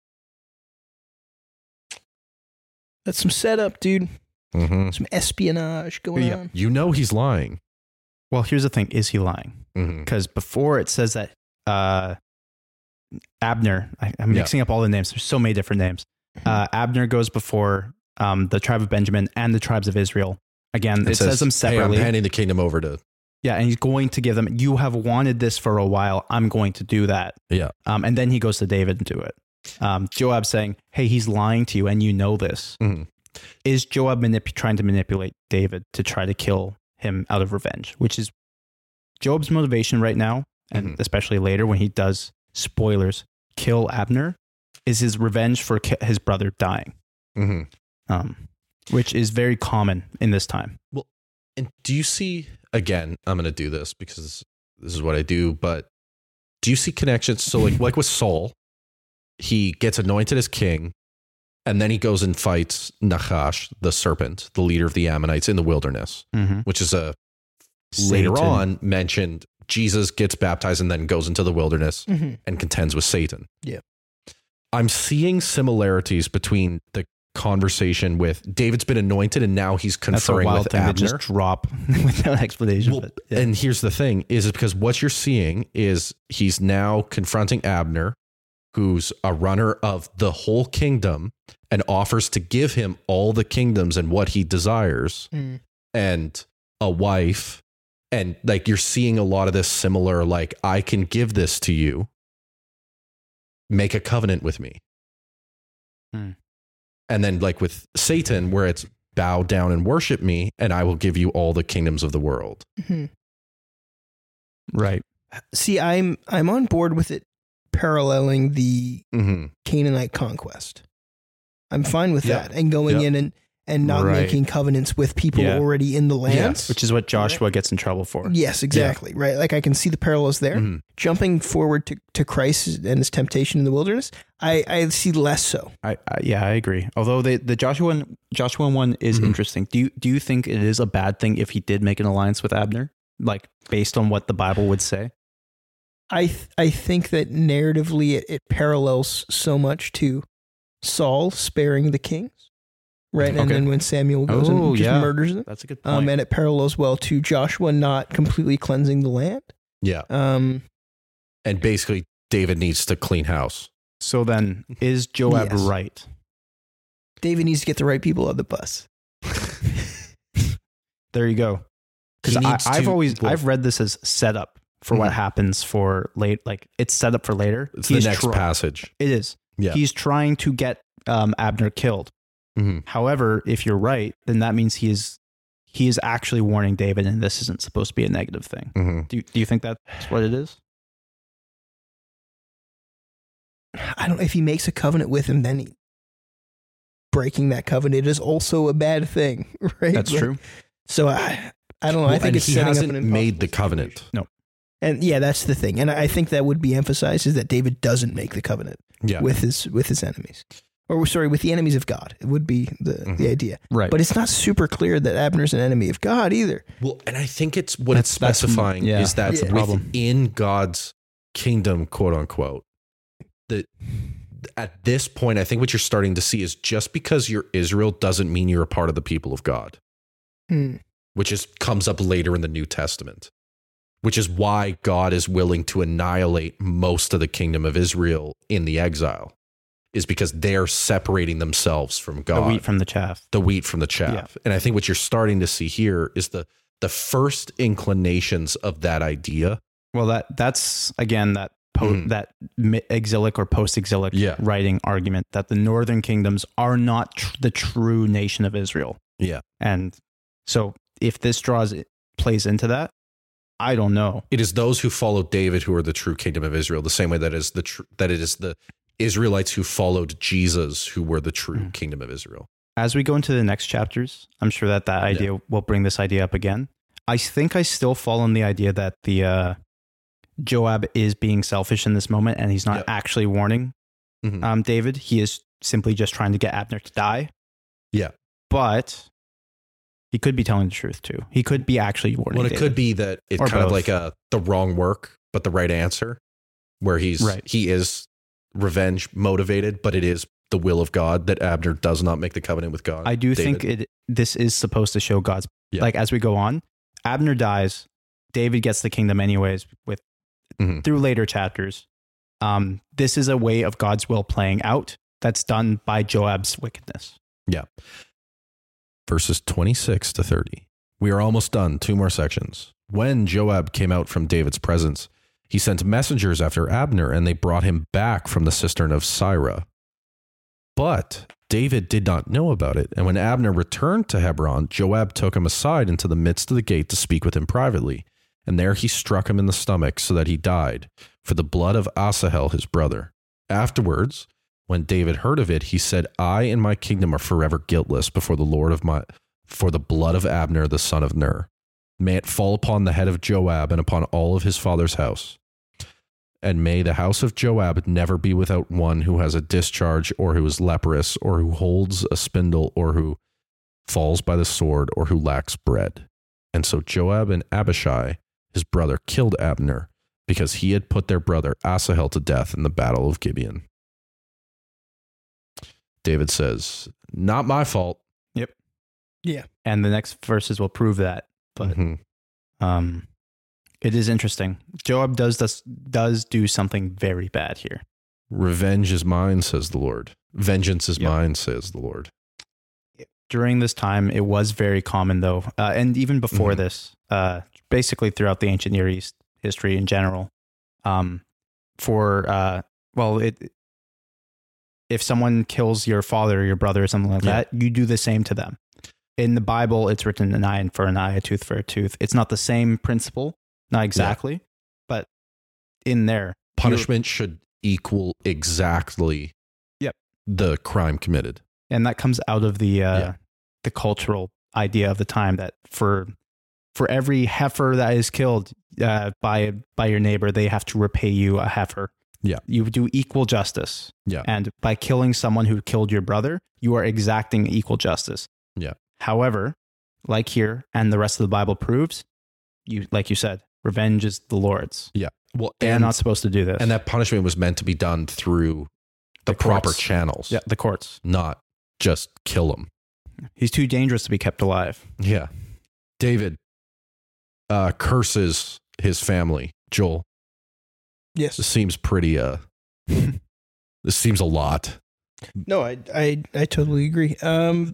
That's some setup, dude. Some espionage going on. You know he's lying. Well, here's the thing. Is he lying? Because before it says that Abner, I'm mixing up all the names. There's so many different names. Abner goes before the tribe of Benjamin and the tribes of Israel. Again, it says them separately. Hey, I'm handing the kingdom over to... Yeah, and he's going to give them, you have wanted this for a while. I'm going to do that. Yeah. And then he goes to David and do it. Joab saying, hey, he's lying to you and you know this. Is Joab trying to manipulate David to try to kill him out of revenge, which is Joab's motivation right now, and especially later when he does, spoilers, kill Abner, is his revenge for his brother dying, which is very common in this time. Well, and do you see, again, I'm going to do this because this is what I do, but do you see connections? So like with Saul, he gets anointed as king, and then he goes and fights Nachash, the serpent, the leader of the Ammonites in the wilderness, which is later on mentioned. Jesus gets baptized and then goes into the wilderness and contends with Satan. Yeah. I'm seeing similarities between the conversation with David's been anointed and now he's conferring with Abner. Just drop without explanation. Well, and here's the thing is because what you're seeing is he's now confronting Abner, who's a runner of the whole kingdom and offers to give him all the kingdoms and what he desires, and a wife. And like, you're seeing a lot of this similar, like, I can give this to you, make a covenant with me. And then like with Satan, where it's bow down and worship me, and I will give you all the kingdoms of the world. Right. See, I'm on board with it paralleling the Canaanite conquest. I'm fine with that, and going in and not making covenants with people already in the land. Yes, which is what Joshua gets in trouble for. Yes, exactly. Yeah. Right. Like, I can see the parallels there. Jumping forward to Christ and his temptation in the wilderness, I see less so. I agree. Although the Joshua one is interesting. Do you think it is a bad thing if he did make an alliance with Abner? Like, based on what the Bible would say? I think that narratively it parallels so much to Saul sparing the kings, right? And then when Samuel goes and just murders them. That's a good point. And it parallels well to Joshua not completely cleansing the land. Yeah. And basically, David needs to clean house. So then, is Joab right? David needs to get the right people on the bus. There you go. Because I've read this as setup for what happens for late. Like, it's set up for later. It's the next passage. It is. Yeah. He's trying to get Abner killed. However, if you're right, then that means he is actually warning David, and this isn't supposed to be a negative thing. Do you think that's what it is? I don't know. If he makes a covenant with him, then breaking that covenant is also a bad thing, right? That's true. So I don't know. I think it's he hasn't made the covenant. No. And that's the thing. And I think that would be emphasized, is that David doesn't make the covenant with his enemies. Or sorry, with the enemies of God. It would be the idea. Right. But it's not super clear that Abner's an enemy of God either. Well, and I think it's what it's specifying is that within God's kingdom, quote unquote, that at this point, I think what you're starting to see is just because you're Israel doesn't mean you're a part of the people of God. Which comes up later in the New Testament, which is why God is willing to annihilate most of the kingdom of Israel in the exile, is because they're separating themselves from God. The wheat from the chaff. The wheat from the chaff. Yeah. And I think what you're starting to see here is the first inclinations of that idea. Well, that's again, that exilic or post-exilic writing argument that the northern kingdoms are not the true nation of Israel. Yeah. And so if this plays into that, I don't know. It is those who follow David who are the true kingdom of Israel, the same way that it is the Israelites who followed Jesus who were the true kingdom of Israel. As we go into the next chapters, I'm sure that idea will bring this idea up again. I think I still fall on the idea that the Joab is being selfish in this moment, and he's not actually warning David. He is simply just trying to get Abner to die. Yeah. But he could be telling the truth too. He could be actually warning David. Could be that it's kind of like the wrong work, but the right answer, where he is revenge motivated, but it is the will of God that Abner does not make the covenant with God. I do think this is supposed to show God's, like, as we go on, Abner dies, David gets the kingdom anyways through later chapters. This is a way of God's will playing out that's done by Joab's wickedness. Yeah. Verses 26 to 30. We are almost done. 2 more sections. When Joab came out from David's presence, he sent messengers after Abner, and they brought him back from the cistern of Sirah. But David did not know about it, and when Abner returned to Hebron, Joab took him aside into the midst of the gate to speak with him privately, and there he struck him in the stomach so that he died, for the blood of Asahel his brother. Afterwards, when David heard of it, he said, I and my kingdom are forever guiltless before the Lord for the blood of Abner the son of Ner. May it fall upon the head of Joab and upon all of his father's house. And may the house of Joab never be without one who has a discharge, or who is leprous, or who holds a spindle, or who falls by the sword, or who lacks bread. And so Joab and Abishai, his brother, killed Abner, because he had put their brother Asahel to death in the battle of Gibeon. David says, not my fault. Yep. Yeah. And the next verses will prove that. But it is interesting. Joab does do something very bad here. Revenge is mine, says the Lord. Vengeance is mine, says the Lord. During this time, it was very common, though, and even before this, basically throughout the ancient Near East history in general, if someone kills your father or your brother or something like that, you do the same to them. In the Bible, it's written an eye for an eye, a tooth for a tooth. It's not the same principle, not exactly, but in there. Punishment should equal exactly the crime committed. And that comes out of the cultural idea of the time that for every heifer that is killed by your neighbor, they have to repay you a heifer. Yeah. You do equal justice. Yeah. And by killing someone who killed your brother, you are exacting equal justice. Yeah. However, like here and the rest of the Bible proves, like you said, revenge is the Lord's. Yeah. Well, they're not supposed to do this. And that punishment was meant to be done through the proper channels. Yeah, the courts. Not just kill him. He's too dangerous to be kept alive. Yeah. David curses his family. Joel. Yes. This seems pretty, this seems a lot. No, I totally agree. I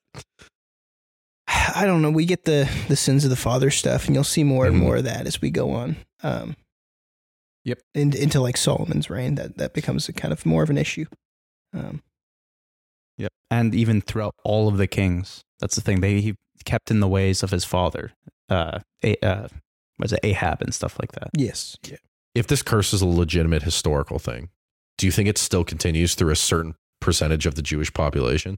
don't know. We get the sins of the father stuff, and you'll see more and more of that as we go on. Into like Solomon's reign, that becomes a kind of more of an issue. Yep. And even throughout all of the kings, that's the thing. He kept in the ways of his father. Was it Ahab and stuff like that? Yes. Yeah. If this curse is a legitimate historical thing, do you think it still continues through a certain percentage of the Jewish population?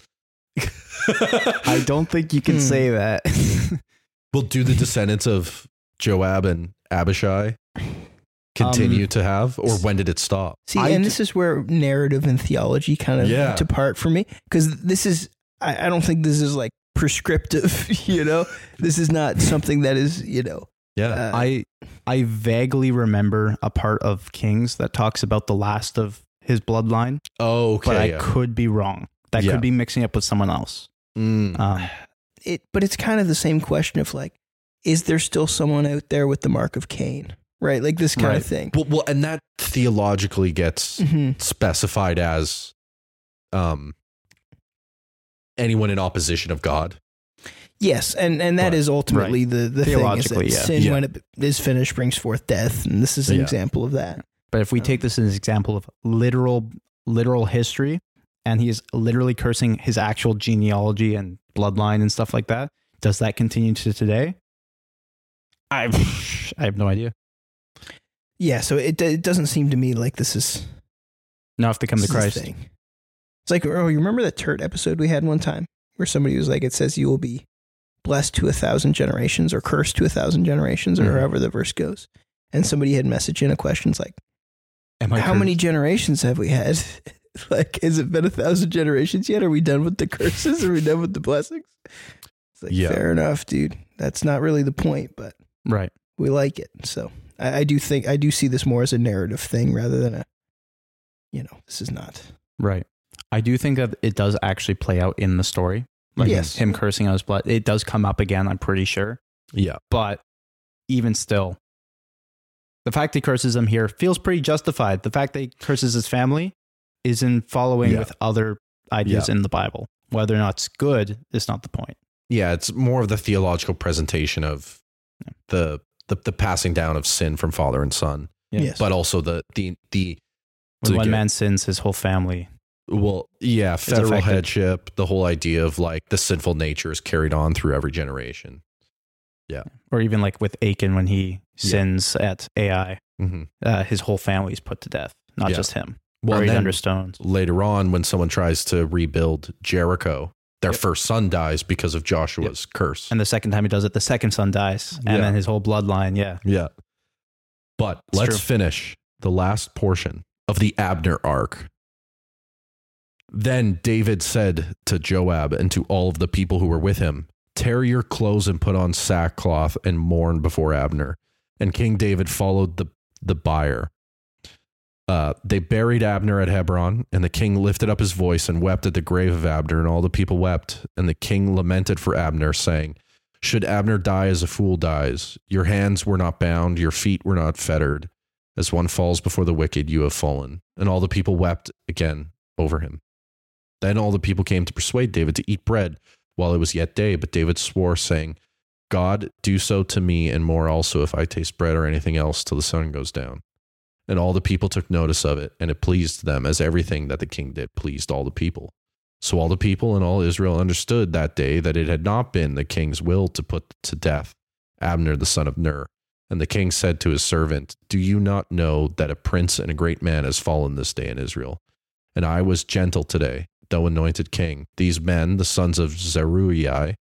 I don't think you can say that. Well, do the descendants of Joab and Abishai continue to have, or when did it stop? See, this is where narrative and theology kind of depart for me, because this is, I don't think this is like prescriptive, this is not something that is, Yeah. I vaguely remember a part of Kings that talks about the last of his bloodline. Oh, okay. But I could be wrong. That could be mixing up with someone else. But it's kind of the same question of like, is there still someone out there with the mark of Cain? Right? Like this kind of thing. Well, and that theologically gets specified as anyone in opposition of God. Yes, and that is ultimately the thing, is that sin, when it is finished, brings forth death, and this is an example of that. But if we take this as an example of literal history, and he is literally cursing his actual genealogy and bloodline and stuff like that, does that continue to today? I have no idea. Yeah, so it doesn't seem to me like this is... Now if they come to Christ. Thing. It's like, you remember that turd episode we had one time? Where somebody was like, it says you will be blessed to 1,000 generations or cursed to 1,000 generations or however the verse goes. And somebody had messaged in a question like, how many generations have we had? Like, has it been 1,000 generations yet? Are we done with the curses? Are we done with the blessings? It's like, fair enough, dude. That's not really the point, but we like it. So I do see this more as a narrative thing rather than this is not. Right. I do think that it does actually play out in the story. Like him cursing on his blood. It does come up again, I'm pretty sure. Yeah. But even still, the fact he curses him here feels pretty justified. The fact that he curses his family is in following with other ideas in the Bible. Whether or not it's good is not the point. Yeah, it's more of the theological presentation of the passing down of sin from father and son. Yeah. Yes. But also the when one man sins, his whole family. Well, yeah, federal headship, the whole idea of like the sinful nature is carried on through every generation. Yeah. Or even like with Achan when he sins at Ai, his whole family is put to death, not just him. Buried under stones. Later on, when someone tries to rebuild Jericho, their first son dies because of Joshua's curse. And the second time he does it, the second son dies. And then his whole bloodline, Yeah. But let's finish the last portion of the Abner arc. Then David said to Joab and to all of the people who were with him, tear your clothes and put on sackcloth and mourn before Abner. And King David followed the bier. They buried Abner at Hebron, and the king lifted up his voice and wept at the grave of Abner, and all the people wept. And the king lamented for Abner, saying, should Abner die as a fool dies? Your hands were not bound, your feet were not fettered. As one falls before the wicked, you have fallen. And all the people wept again over him. Then all the people came to persuade David to eat bread while it was yet day. But David swore, saying, God, do so to me and more also if I taste bread or anything else till the sun goes down. And all the people took notice of it, and it pleased them, as everything that the king did pleased all the people. So all the people and all Israel understood that day that it had not been the king's will to put to death Abner the son of Ner. And the king said to his servant, Do you not know that a prince and a great man has fallen this day in Israel? And I was gentle today, though anointed king. These men, the sons of Zeruiah,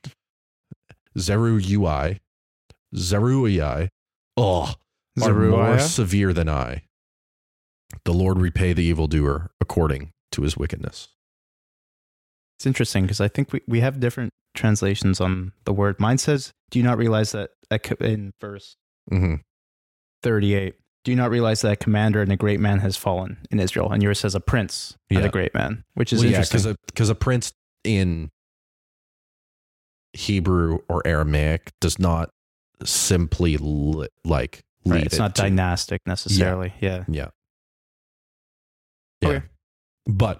are more severe than I. The Lord repay the evildoer according to his wickedness. It's interesting because I think we have different translations on the word. Mine says, do you not realize that in verse 38, do you not realize that a commander and a great man has fallen in Israel? And yours says a prince and a great man, which is interesting. Because a prince in Hebrew or Aramaic does not simply lead it's not dynastic necessarily. Yeah. Okay. But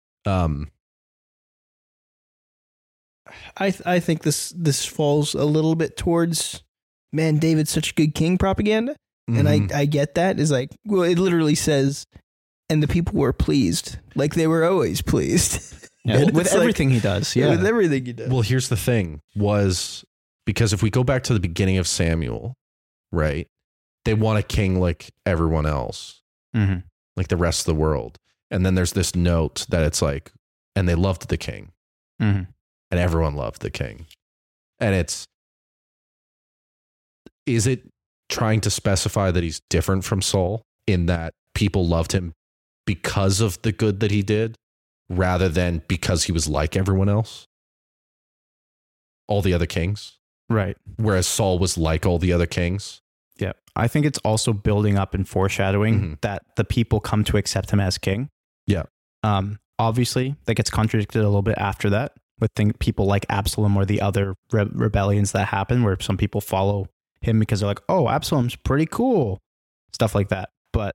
I think this falls a little bit towards, man, David's such a good king propaganda. And I get that. It's like, well, it literally says, and the people were pleased. Like they were always pleased. Yeah, with everything he does. Yeah. With everything he does. Well, here's the thing was, because if we go back to the beginning of Samuel, right, they want a king like everyone else, like the rest of the world. And then there's this note that it's like, and they loved the king. And everyone loved the king. And is it trying to specify that he's different from Saul in that people loved him because of the good that he did rather than because he was like everyone else? All the other kings? Right. Whereas Saul was like all the other kings? Yeah. I think it's also building up and foreshadowing that the people come to accept him as king. Yeah. Obviously, that gets contradicted a little bit after that with people like Absalom or the other rebellions that happen where some people follow him because they're like, oh, Absalom's pretty cool. Stuff like that. But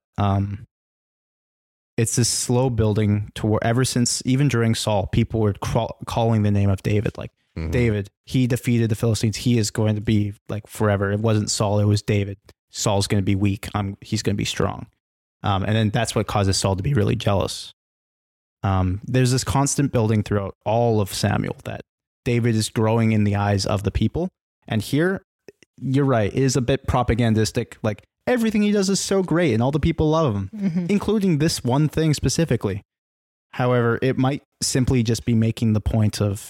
it's this slow building to where ever since, even during Saul, people were calling the name of David. Like, David, he defeated the Philistines. He is going to be like forever. It wasn't Saul, it was David. Saul's going to be weak. He's going to be strong. And then that's what causes Saul to be really jealous. There's this constant building throughout all of Samuel that David is growing in the eyes of the people. And here, you're right, it is a bit propagandistic. Like everything he does is so great and all the people love him, including this one thing specifically. However, it might simply just be making the point of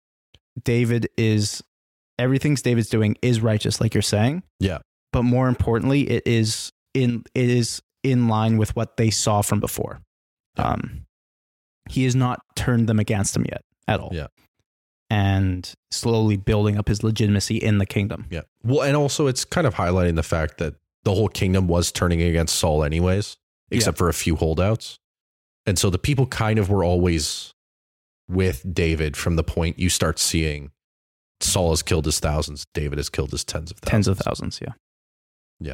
everything David's doing is righteous, like you're saying. Yeah. But more importantly, it is in line with what they saw from before. Yeah. He has not turned them against him yet at all. Yeah. And slowly building up his legitimacy in the kingdom. Yeah. Well, and also it's kind of highlighting the fact that the whole kingdom was turning against Saul anyways, except for a few holdouts. And so the people kind of were always with David from the point you start seeing Saul has killed his thousands, David has killed his tens of thousands. Tens of thousands, yeah. Yeah.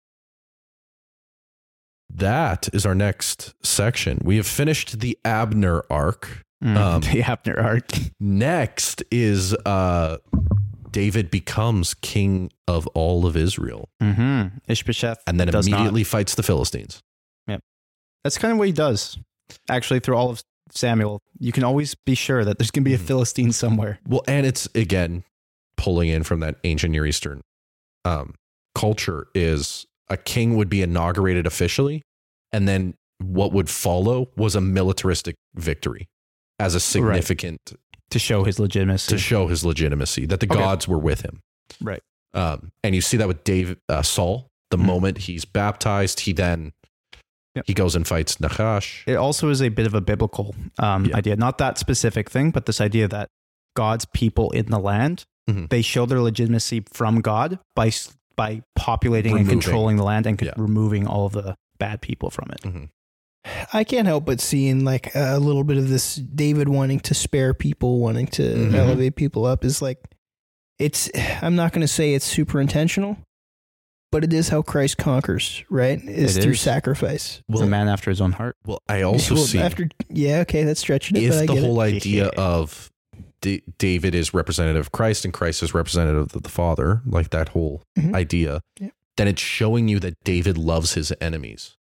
That is our next section. We have finished the Abner arc. The Abner arc. Next is David becomes king of all of Israel. Ishbosheth. And then immediately fights the Philistines. Yep. That's kind of what he does. Actually, through all of Samuel, you can always be sure that there's going to be a Philistine somewhere. Well, and it's, again, pulling in from that ancient Near Eastern culture is a king would be inaugurated officially, and then what would follow was a militaristic victory as a significant... To show his legitimacy. That the gods were with him. Right. And you see that with Saul. The moment he's baptized, he then... He goes and fights Nahash. It also is a bit of a biblical idea. Not that specific thing, but this idea that God's people in the land, they show their legitimacy from God by populating and controlling the land and removing all of the bad people from it. I can't help but seeing like a little bit of this David wanting to spare people, wanting to elevate people up is like, I'm not going to say it's super intentional, but it is how Christ conquers, right? Is through sacrifice. Well, it's a man after his own heart. Well, I also see that's stretching it. If the whole idea of David is representative of Christ and Christ is representative of the Father, like that whole idea, then it's showing you that David loves his enemies.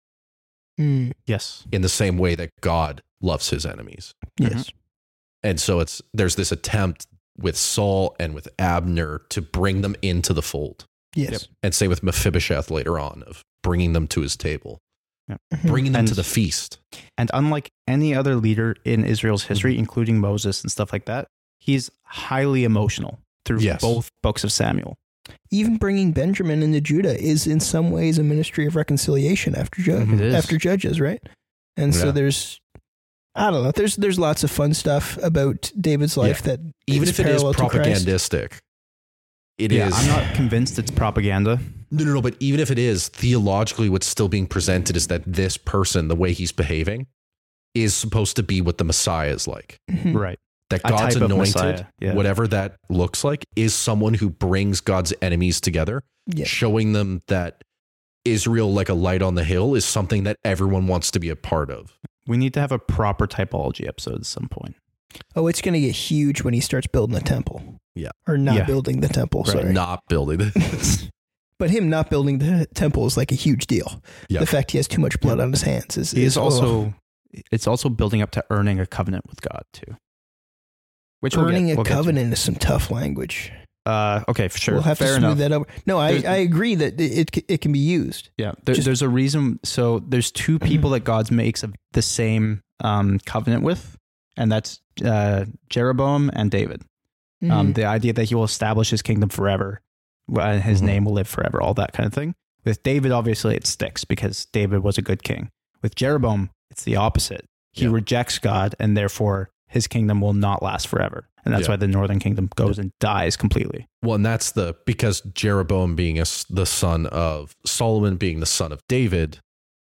Yes. In the same way that God loves his enemies. Yes. And so there's this attempt with Saul and with Abner to bring them into the fold. Yes. And say with Mephibosheth later on, of bringing them to his table, Mm-hmm. bringing them to the feast. And unlike any other leader in Israel's history, including Moses and stuff like that, he's highly emotional through both books of Samuel. Even bringing Benjamin into Judah is in some ways a ministry of reconciliation after Judges, right? And so there's, I don't know, there's lots of fun stuff about David's life that even if it is propagandistic, it is. I'm not convinced it's propaganda. No, but even if it is, theologically what's still being presented is that this person, the way he's behaving, is supposed to be what the Messiah is like. Right. That God's anointed, whatever that looks like, is someone who brings God's enemies together, showing them that Israel, like a light on the hill, is something that everyone wants to be a part of. We need to have a proper typology episode at some point. Oh, it's going to get huge when he starts building the temple. Yeah. Or not building the temple, right. sorry. Not building it. But him not building the temple is like a huge deal. Yep. The fact he has too much blood on his hands is also, it's also building up to earning a covenant with God too. Which earning a covenant is some tough language. Okay, for sure. We'll have to smooth that over. No, I agree that it can be used. Yeah, there's a reason. So there's two people that God makes the same covenant with, and that's Jeroboam and David. The idea that he will establish his kingdom forever, his name will live forever, all that kind of thing. With David, obviously, it sticks because David was a good king. With Jeroboam, it's the opposite. He rejects God, and therefore his kingdom will not last forever. And that's why the northern kingdom goes and dies completely. Well, and that's because Jeroboam being the son of Solomon, being the son of David.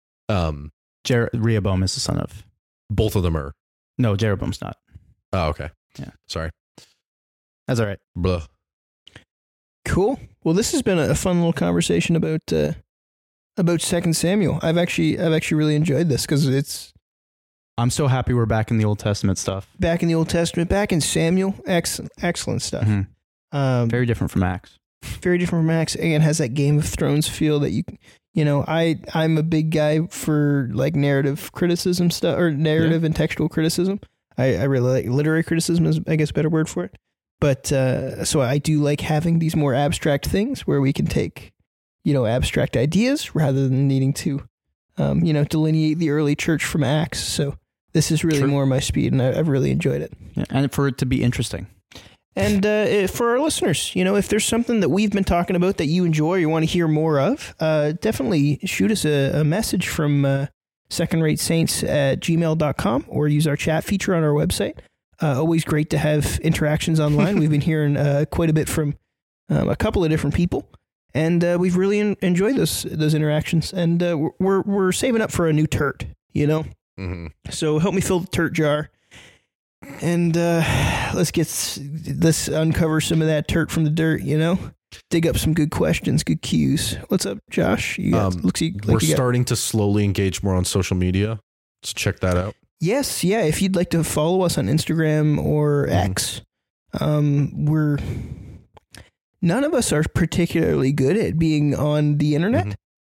Rehoboam is the son of. Both of them are. No, Jeroboam's not. Oh, okay. Yeah. Sorry. That's all right. Blah. Cool. Well, this has been a fun little conversation about 2 Samuel. I've actually really enjoyed this because I'm so happy we're back in the Old Testament stuff. Back in the Old Testament, back in Samuel. Excellent stuff. Mm-hmm. Very different from Acts. Very different from Acts. And has that Game of Thrones feel that I'm a big guy for like narrative criticism stuff, or narrative and textual criticism. I really like literary criticism is, I guess, a better word for it. But so I do like having these more abstract things where we can take, abstract ideas rather than needing to, delineate the early church from Acts. So this is really more my speed, and I've really enjoyed it. Yeah, and for it to be interesting. And for our listeners, if there's something that we've been talking about that you enjoy or you want to hear more of, definitely shoot us a message from secondratesaints@gmail.com or use our chat feature on our website. Always great to have interactions online. We've been hearing quite a bit from a couple of different people, and we've really enjoyed those interactions. And we're saving up for a new turt, Mm-hmm. So help me fill the turt jar, and let's uncover some of that turt from the dirt. Dig up some good questions, good cues. What's up, Josh? We're starting to slowly engage more on social media, so check that out. Yes, yeah. If you'd like to follow us on Instagram or X, none of us are particularly good at being on the internet,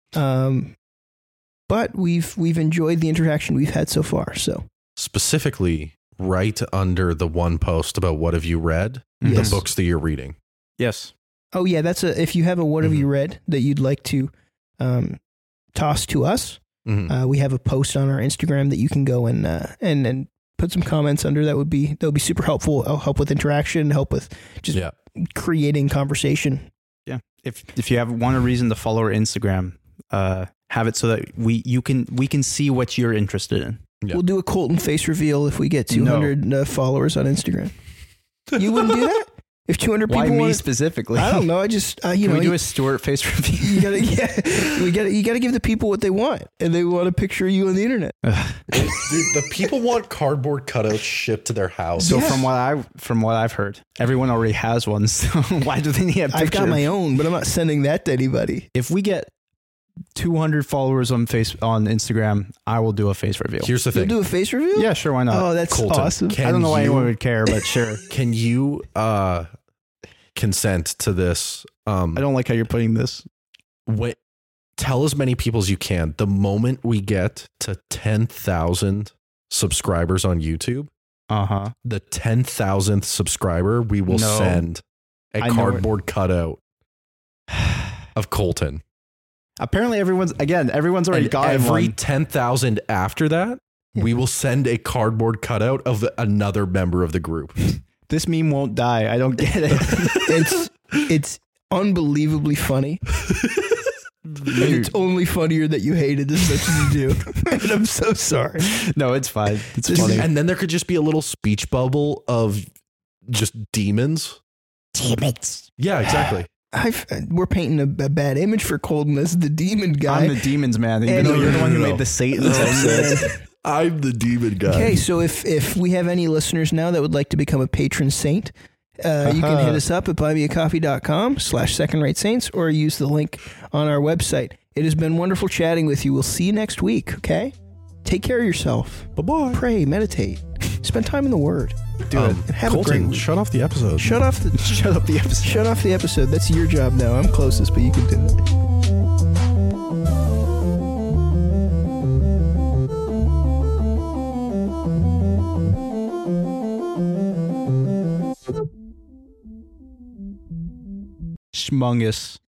but we've enjoyed the interaction we've had so far. So specifically, right under the one post about what have you read, the books that you're reading. Yes. Oh yeah, if you have a what have you read that you'd like to toss to us. We have a post on our Instagram that you can go and put some comments under. That would be super helpful. It'll help with interaction, help with just creating conversation. Yeah. If you want a reason to follow our Instagram, have it so that we can see what you're interested in. Yeah. We'll do a Colton face reveal if we get 200 followers on Instagram. You wouldn't do that? If 200 people Why me want, specifically? I don't know. I just you Can know we do a Stuart face review? you gotta you gotta give the people what they want, and they want a picture of you on the internet. Dude, the people want cardboard cutouts shipped to their house. So from what I've heard, everyone already has one. So why do they need a picture? I've got my own, but I'm not sending that to anybody. If we get 200 followers on Instagram, I will do a face reveal. Here's the You'll thing. do a face reveal? Yeah, sure, why not? Oh, that's Colton, awesome. I don't know why anyone would care, but sure. Can you consent to this? I don't like how you're putting this. Tell as many people as you can. The moment we get to 10,000 subscribers on YouTube, the 10,000th subscriber, we will send a cardboard cutout of Colton. Apparently everyone's already got every one. 10,000 after that, we will send a cardboard cutout of another member of the group. This meme won't die. I don't get it. It's unbelievably funny. And it's only funnier that you hate it as much as you do. And I'm so sorry. No, it's fine. It's funny. And then there could just be a little speech bubble of just demons. Demons. Yeah, exactly. We're painting a bad image for Colton as the demon guy. I'm the demons man, even though you're the one who made the Satan's episode. I'm the demon guy. Okay, so if we have any listeners now that would like to become a patron saint, you can hit us up at buymeacoffee.com/second-rate-saints or use the link on our website. It has been wonderful chatting with you. We'll see you next week, okay? Take care of yourself. Bye-bye. Pray, meditate. Spend time in the Word. Do it. And have Colton, a great week. shut off the episode. Shut off the episode. Shut off the episode. That's your job now. I'm closest, but you can do it. Schmungus.